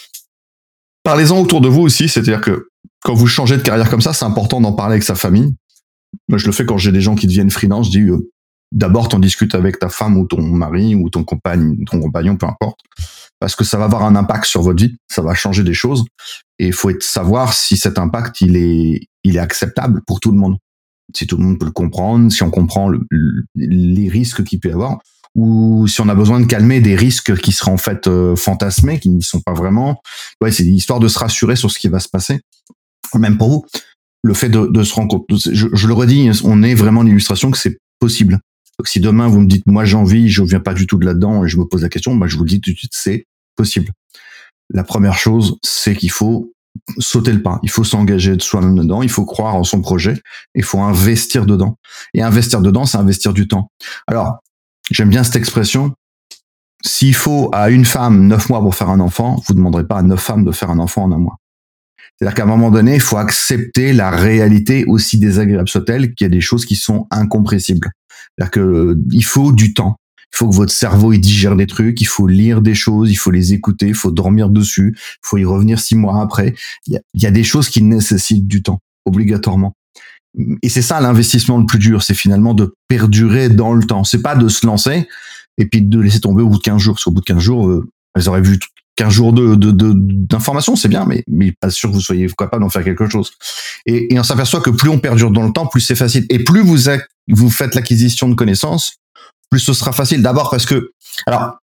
Parlez-en autour de vous aussi, c'est-à-dire que quand vous changez de carrière comme ça, c'est important d'en parler avec sa famille. Moi, je le fais quand j'ai des gens qui deviennent freelance. Je dis euh, d'abord, t'en discutes avec ta femme ou ton mari ou ton compagne, ton compagnon, peu importe, parce que ça va avoir un impact sur votre vie. Ça va changer des choses et il faut être, savoir si cet impact il est, il est acceptable pour tout le monde. Si tout le monde peut le comprendre, si on comprend le, le, les risques qu'il peut y avoir, ou si on a besoin de calmer des risques qui seraient en fait euh, fantasmés, qui n'y sont pas vraiment. Ouais, c'est histoire de se rassurer sur ce qui va se passer. Même pour vous, le fait de, de se rendre compte, je, je le redis, on est vraiment l'illustration que c'est possible. Donc si demain vous me dites, moi j'ai envie, je viens pas du tout de là-dedans et je me pose la question, bah je vous le dis tout de suite, c'est possible. La première chose, c'est qu'il faut sauter le pas. Il faut s'engager de soi-même dedans. Il faut croire en son projet. Il faut investir dedans. Et investir dedans, c'est investir du temps. Alors, j'aime bien cette expression. S'il faut à une femme neuf mois pour faire un enfant, vous ne demanderez pas à neuf femmes de faire un enfant en un mois. C'est-à-dire qu'à un moment donné, il faut accepter la réalité, aussi désagréable soit-elle, qu'il y a des choses qui sont incompressibles. C'est-à-dire que il faut du temps. Il faut que votre cerveau il digère des trucs, il faut lire des choses, il faut les écouter, il faut dormir dessus, il faut y revenir six mois après. Il y a, il y a des choses qui nécessitent du temps, obligatoirement. Et c'est ça l'investissement le plus dur, c'est finalement de perdurer dans le temps. C'est pas de se lancer et puis de laisser tomber au bout de quinze jours. Parce qu'au bout de quinze jours, euh, elles auraient vu quinze jours de, de, de, d'informations, c'est bien, mais, mais pas sûr que vous soyez capable d'en faire quelque chose. Et, et on s'aperçoit que plus on perdure dans le temps, plus c'est facile. Et plus vous, a, vous faites l'acquisition de connaissances, plus ce sera facile. D'abord parce que, alors,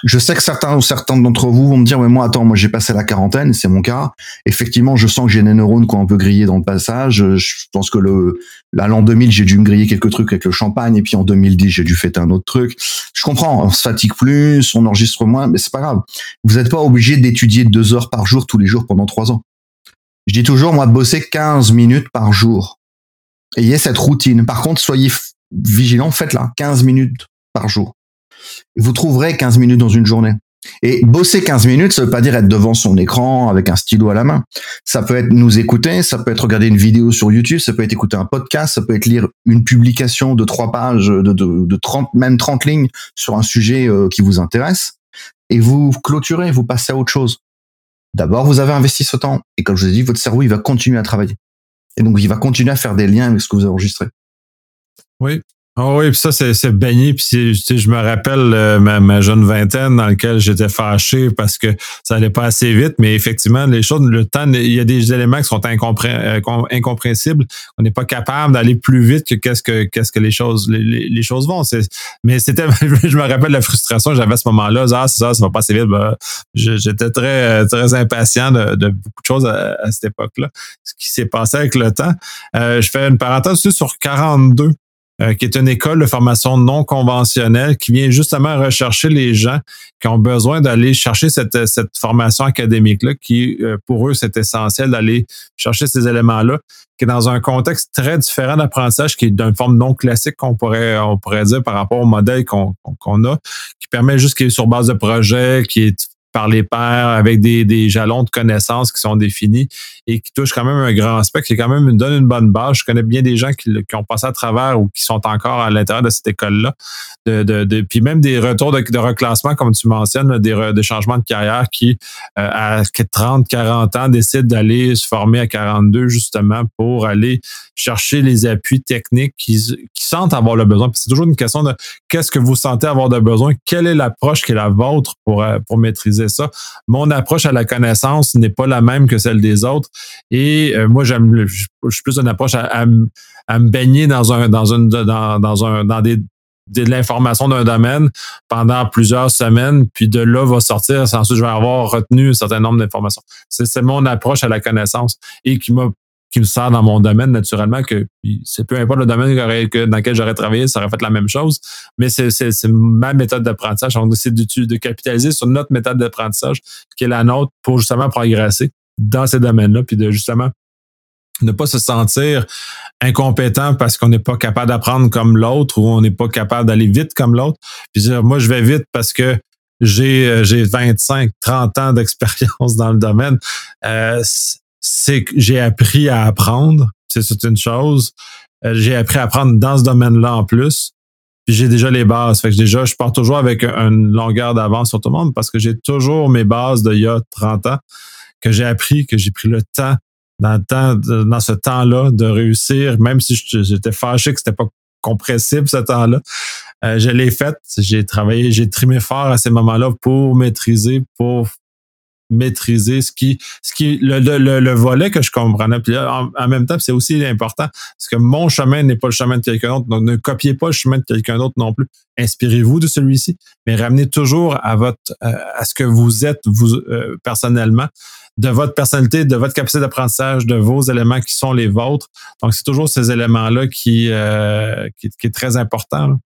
Je sais que certains ou certains d'entre vous vont me dire, mais moi, attends, moi, j'ai passé la quarantaine, c'est mon cas. Effectivement, je sens que j'ai des neurones qui ont un peu grillé dans le passage. Je pense que le, à l'an deux mille, j'ai dû me griller quelques trucs avec le champagne, et puis en deux mille dix, j'ai dû fêter un autre truc. Je comprends, on se fatigue plus, on enregistre moins, mais c'est pas grave. Vous n'êtes pas obligé d'étudier deux heures par jour, tous les jours, pendant trois ans. Je dis toujours, moi, bosser quinze minutes par jour. Ayez cette routine. Par contre, soyez vigilants, faites-la. quinze minutes par jour. Vous trouverez quinze minutes dans une journée. Et bosser quinze minutes, ça veut pas dire être devant son écran avec un stylo à la main. Ça peut être nous écouter, ça peut être regarder une vidéo sur YouTube, ça peut être écouter un podcast, ça peut être lire une publication de trois pages, de, de, de trente, même trente lignes sur un sujet euh, qui vous intéresse. Et vous clôturez, vous passez à autre chose. D'abord, vous avez investi ce temps. Et comme je vous ai dit, votre cerveau, il va continuer à travailler. Et donc, il va continuer à faire des liens avec ce que vous avez enregistré. Oui. Oh oui, puis ça, c'est, c'est baigné. Puis c'est, tu sais, je me rappelle euh, ma, ma jeune vingtaine dans laquelle j'étais fâché parce que ça allait pas assez vite. Mais effectivement, les choses, le temps, il y a des éléments qui sont incompré- euh, incompréhensibles. On n'est pas capable d'aller plus vite que qu'est-ce que qu'est-ce que les choses les, les, les choses vont. C'est, mais c'était, je me rappelle la frustration que j'avais à ce moment-là. Ah, c'est ça, ça va pas assez vite. Ben, j'étais très très impatient de, de beaucoup de choses à, à cette époque-là. Ce qui s'est passé avec le temps. Euh, je fais une parenthèse aussi sur quarante-deux. Euh, qui est une école de formation non conventionnelle qui vient justement rechercher les gens qui ont besoin d'aller chercher cette, cette formation académique-là, qui, euh, pour eux, c'est essentiel d'aller chercher ces éléments-là, qui est dans un contexte très différent d'apprentissage, qui est d'une forme non classique qu'on pourrait, on pourrait dire par rapport au modèle qu'on, qu'on a, qui permet juste qu'il est sur base de projet, qui est par les pairs, avec des, des jalons de connaissances qui sont définis et qui touchent quand même un grand aspect, qui quand même donne une bonne base. Je connais bien des gens qui, qui ont passé à travers ou qui sont encore à l'intérieur de cette école-là. De, de, de, puis même des retours de, de reclassement, comme tu mentionnes, des, des changements de carrière qui, euh, à trente, quarante ans, décident d'aller se former à quarante-deux justement pour aller chercher les appuis techniques qu'ils qui sentent avoir le besoin. Puis c'est toujours une question de qu'est-ce que vous sentez avoir de besoin, quelle est l'approche qui est la vôtre pour, pour maîtriser ça. Mon approche à la connaissance n'est pas la même que celle des autres. Et euh, moi, j'aime, je suis plus une approche à, à, à me baigner dans un, dans une, dans, dans un, dans des, de l'information d'un domaine pendant plusieurs semaines, puis de là va sortir. Ensuite, je vais avoir retenu un certain nombre d'informations. C'est, c'est mon approche à la connaissance et qui m'a qui me sert dans mon domaine naturellement, que c'est peu importe le domaine que, dans lequel j'aurais travaillé, ça aurait fait la même chose, mais c'est, c'est, c'est ma méthode d'apprentissage. On décide de, de capitaliser sur notre méthode d'apprentissage, qui est la nôtre, pour justement progresser dans ces domaines-là, puis de justement ne pas se sentir incompétent parce qu'on n'est pas capable d'apprendre comme l'autre ou on n'est pas capable d'aller vite comme l'autre. Puis dire, moi, je vais vite parce que j'ai, j'ai vingt-cinq, trente ans d'expérience dans le domaine. Euh, c'est que j'ai appris à apprendre, c'est, c'est une chose. Euh, j'ai appris à apprendre dans ce domaine-là en plus. Puis j'ai déjà les bases. Fait que déjà, je pars toujours avec une longueur d'avance sur tout le monde parce que j'ai toujours mes bases d'il y a trente ans que j'ai appris, que j'ai pris le temps, dans le temps, dans ce temps-là, de réussir, même si j'étais fâché que c'était pas compressible ce temps-là. Euh, je l'ai fait. J'ai travaillé, j'ai trimé fort à ces moments-là pour maîtriser, pour maîtriser ce qui ce qui le le le volet que je comprenais. Puis là, en, en même temps, c'est aussi important parce que mon chemin n'est pas le chemin de quelqu'un d'autre, donc ne copiez pas le chemin de quelqu'un d'autre non plus. Inspirez-vous de celui-ci, mais ramenez toujours à votre euh, à ce que vous êtes vous euh, personnellement, de votre personnalité, de votre capacité d'apprentissage, de vos éléments qui sont les vôtres. Donc c'est toujours ces éléments là qui euh, qui, qui est très important là.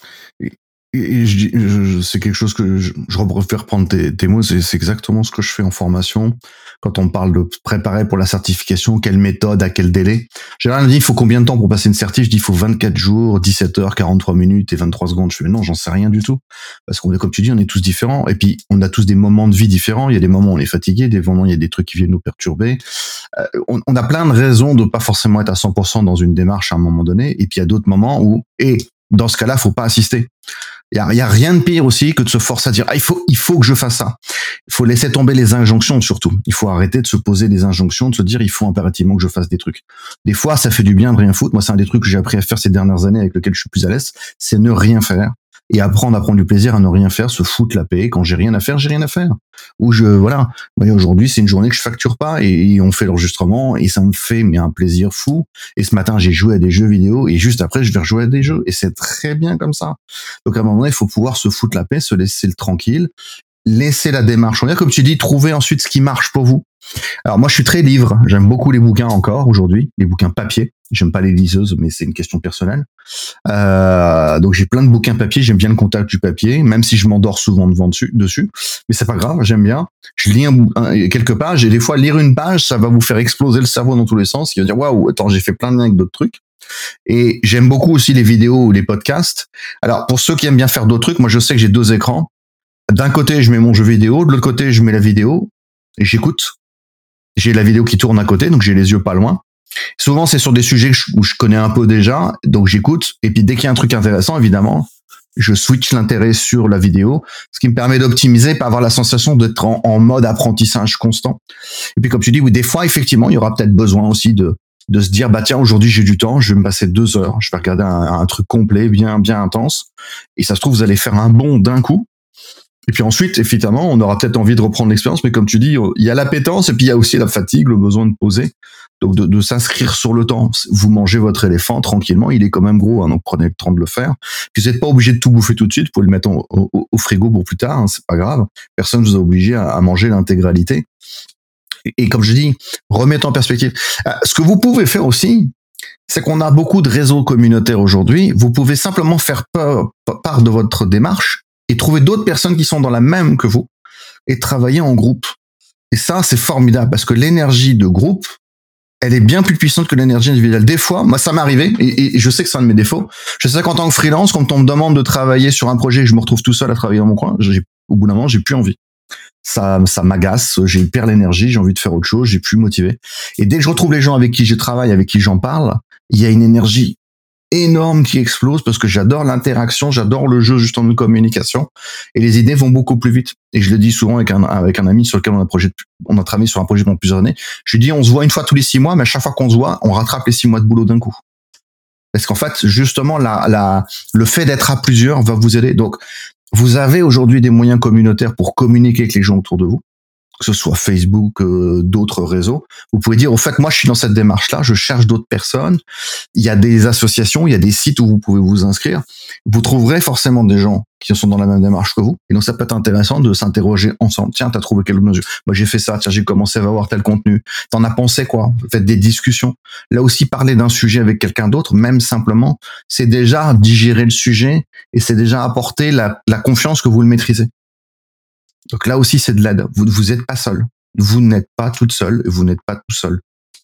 Et je, je, c'est quelque chose que je, je préfère prendre tes, tes mots, c'est, c'est exactement ce que je fais en formation. Quand on parle de préparer pour la certification, quelle méthode, à quel délai. Généralement, on dit, il faut combien de temps pour passer une certif? Je dis, il faut vingt-quatre jours, dix-sept heures, quarante-trois minutes et vingt-trois secondes. Je fais, mais non, j'en sais rien du tout. Parce qu'on est, comme tu dis, on est tous différents. Et puis, on a tous des moments de vie différents. Il y a des moments où on est fatigué, des moments où il y a des trucs qui viennent nous perturber. Euh, on, on a plein de raisons de pas forcément être à cent pour cent dans une démarche à un moment donné. Et puis, il y a d'autres moments où, et dans ce cas-là, faut pas assister. Il y a, y a rien de pire aussi que de se forcer à dire ah il faut il faut que je fasse ça. Il faut laisser tomber les injonctions surtout. Il faut arrêter de se poser des injonctions, de se dire il faut impérativement que je fasse des trucs. Des fois ça fait du bien de rien foutre. Moi c'est un des trucs que j'ai appris à faire ces dernières années avec lequel je suis plus à l'aise, c'est ne rien faire. et apprendre à prendre du plaisir à ne rien faire, se foutre la paix. Quand j'ai rien à faire, j'ai rien à faire. Ou je, voilà. Vous voyez, aujourd'hui, c'est une journée que je facture pas et, et on fait l'enregistrement et ça me fait, mais un plaisir fou. Et ce matin, j'ai joué à des jeux vidéo et juste après, je vais rejouer à des jeux et c'est très bien comme ça. Donc, à un moment donné, il faut pouvoir se foutre la paix, se laisser le tranquille, laisser la démarche. On va dire, comme tu dis, trouver ensuite ce qui marche pour vous. Alors, moi, je suis très livre. J'aime beaucoup les bouquins encore aujourd'hui, les bouquins papier. J'aime pas les liseuses, mais c'est une question personnelle. Euh, donc j'ai plein de bouquins papier, j'aime bien le contact du papier, même si je m'endors souvent devant dessus, dessus. Mais c'est pas grave, j'aime bien. Je lis un, un, quelques pages et des fois lire une page, ça va vous faire exploser le cerveau dans tous les sens. Il va dire waouh, attends, j'ai fait plein de liens avec d'autres trucs. Et j'aime beaucoup aussi les vidéos ou les podcasts. Alors pour ceux qui aiment bien faire d'autres trucs, moi je sais que j'ai deux écrans. D'un côté je mets mon jeu vidéo, de l'autre côté je mets la vidéo et j'écoute. J'ai la vidéo qui tourne à côté, donc j'ai les yeux pas loin. Souvent, c'est sur des sujets où je connais un peu déjà, donc j'écoute. Et puis, dès qu'il y a un truc intéressant, évidemment, je switch l'intérêt sur la vidéo, ce qui me permet d'optimiser, pas avoir la sensation d'être en, en mode apprentissage constant. Et puis, comme tu dis, oui, des fois, effectivement, il y aura peut-être besoin aussi de de se dire, bah tiens, aujourd'hui, j'ai du temps, je vais me passer deux heures, je vais regarder un, un truc complet, bien, bien intense. Et ça se trouve, vous allez faire un bond d'un coup. Et puis ensuite, effectivement, on aura peut-être envie de reprendre l'expérience, mais comme tu dis, il y a l'appétence et puis il y a aussi la fatigue, le besoin de poser, donc de, de s'inscrire sur le temps. Vous mangez votre éléphant tranquillement, il est quand même gros, hein, donc prenez le temps de le faire. Puis vous n'êtes pas obligé de tout bouffer tout de suite, vous pouvez le mettre au, au, au frigo pour plus tard, hein, c'est pas grave. Personne ne vous a obligé à, à manger l'intégralité. Et, et comme je dis, remettez en perspective. Euh, ce que vous pouvez faire aussi, c'est qu'on a beaucoup de réseaux communautaires aujourd'hui. Vous pouvez simplement faire part, part de votre démarche et trouver d'autres personnes qui sont dans la même que vous et travailler en groupe. Et ça, c'est formidable parce que l'énergie de groupe, elle est bien plus puissante que l'énergie individuelle. Des fois, moi, ça m'est arrivé et, et je sais que c'est un de mes défauts. Je sais qu'en tant que freelance, quand on me demande de travailler sur un projet et que je me retrouve tout seul à travailler dans mon coin, j'ai, au bout d'un moment, j'ai plus envie. Ça, ça m'agace, j'ai perdu l'énergie, j'ai envie de faire autre chose, j'ai plus motivé. Et dès que je retrouve les gens avec qui je travaille, avec qui j'en parle, il y a une énergie énorme qui explose parce que j'adore l'interaction, j'adore le jeu juste en communication et les idées vont beaucoup plus vite. Et je le dis souvent avec un avec un ami sur lequel on a projet, on a travaillé sur un projet pendant plusieurs années. Je lui dis on se voit une fois tous les six mois, mais à chaque fois qu'on se voit, on rattrape les six mois de boulot d'un coup. Parce qu'en fait, justement, la la le fait d'être à plusieurs va vous aider. Donc, vous avez aujourd'hui des moyens communautaires pour communiquer avec les gens autour de vous, que ce soit Facebook, euh, d'autres réseaux. Vous pouvez dire, au fait, moi, je suis dans cette démarche-là, je cherche d'autres personnes. Il y a des associations, il y a des sites où vous pouvez vous inscrire. Vous trouverez forcément des gens qui sont dans la même démarche que vous. Et donc, ça peut être intéressant de s'interroger ensemble. Tiens, t'as trouvé quelle mesure? Moi, j'ai fait ça. Tiens, j'ai commencé à voir tel contenu. T'en as pensé quoi? Faites des discussions. Là aussi, parler d'un sujet avec quelqu'un d'autre, même simplement, c'est déjà digérer le sujet et c'est déjà apporter la, la confiance que vous le maîtrisez. Donc là aussi, c'est de l'aide. Vous vous êtes pas seul. Vous n'êtes pas toute seule et vous n'êtes pas tout seul.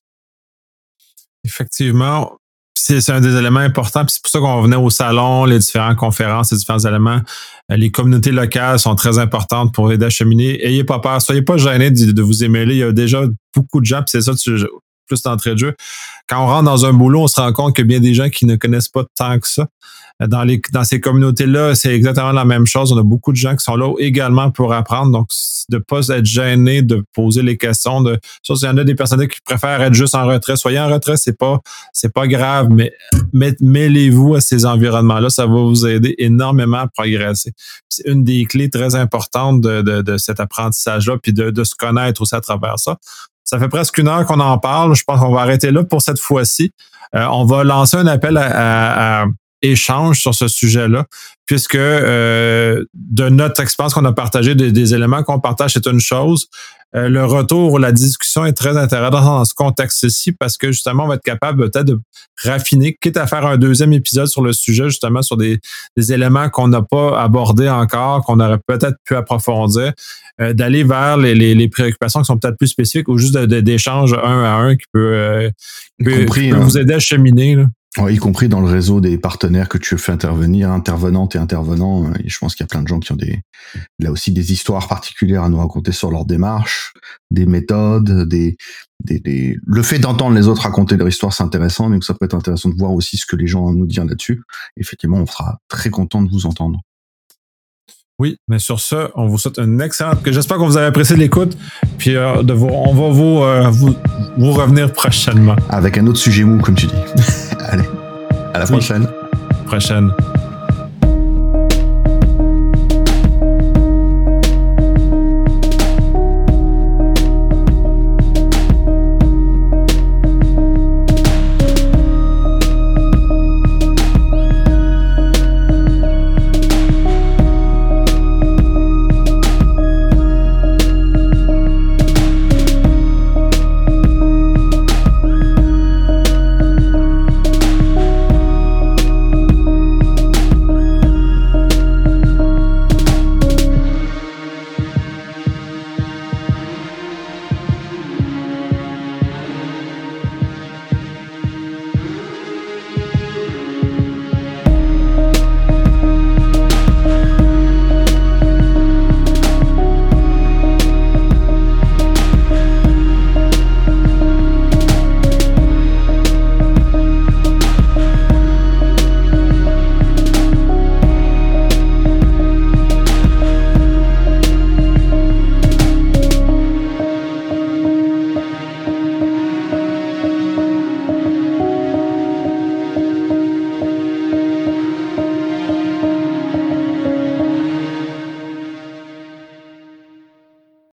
Effectivement, c'est, c'est un des éléments importants. Puis c'est pour ça qu'on venait au salon, les différentes conférences, les différents éléments. Les communautés locales sont très importantes pour aider à cheminer. Ayez pas peur, soyez pas gênés de, de vous émêler. Il y a déjà beaucoup de gens, puis c'est ça, tu, plus d'entrée de jeu. Quand on rentre dans un boulot, on se rend compte qu'il y a bien des gens qui ne connaissent pas tant que ça. Dans, les, dans ces communautés-là, c'est exactement la même chose. On a beaucoup de gens qui sont là également pour apprendre. Donc, de ne pas être gêné de poser les questions. De, ça, il y en a des personnes qui préfèrent être juste en retrait. Soyez en retrait, c'est pas, c'est pas grave, mais, mais mêlez-vous à ces environnements-là. Ça va vous aider énormément à progresser. C'est une des clés très importantes de, de, de cet apprentissage-là, puis de, de se connaître aussi à travers ça. Ça fait presque une heure qu'on en parle. Je pense qu'on va arrêter là pour cette fois-ci. Euh, on va lancer un appel à, à, à échange sur ce sujet-là, puisque euh, de notre expérience qu'on a partagée, des, des éléments qu'on partage, c'est une chose. Euh, le retour ou la discussion est très intéressante dans ce contexte-ci parce que justement, on va être capable peut-être de raffiner, quitte à faire un deuxième épisode sur le sujet, justement, sur des, des éléments qu'on n'a pas abordés encore, qu'on aurait peut-être pu approfondir, euh, d'aller vers les, les, les préoccupations qui sont peut-être plus spécifiques ou juste de, de, d'échanges un à un qui peut, euh, qui peut, compris, qui peut hein. vous aider à cheminer, là. Ouais, y compris dans le réseau des partenaires que tu fais intervenir, intervenantes et intervenants. Et je pense qu'il y a plein de gens qui ont des, là aussi des histoires particulières à nous raconter sur leur démarche, des méthodes, des, des, des... le fait d'entendre les autres raconter leur histoire, c'est intéressant, mais ça peut être intéressant de voir aussi ce que les gens ont à nous dire là-dessus. Effectivement, on sera très content de vous entendre. Oui, mais sur ça, on vous souhaite une excellente. J'espère que vous avez apprécié l'écoute. Puis euh, de vous, on va vous, euh, vous, vous revenir prochainement. Avec un autre sujet mou, comme tu dis. Allez, à la oui. prochaine. Prochaine.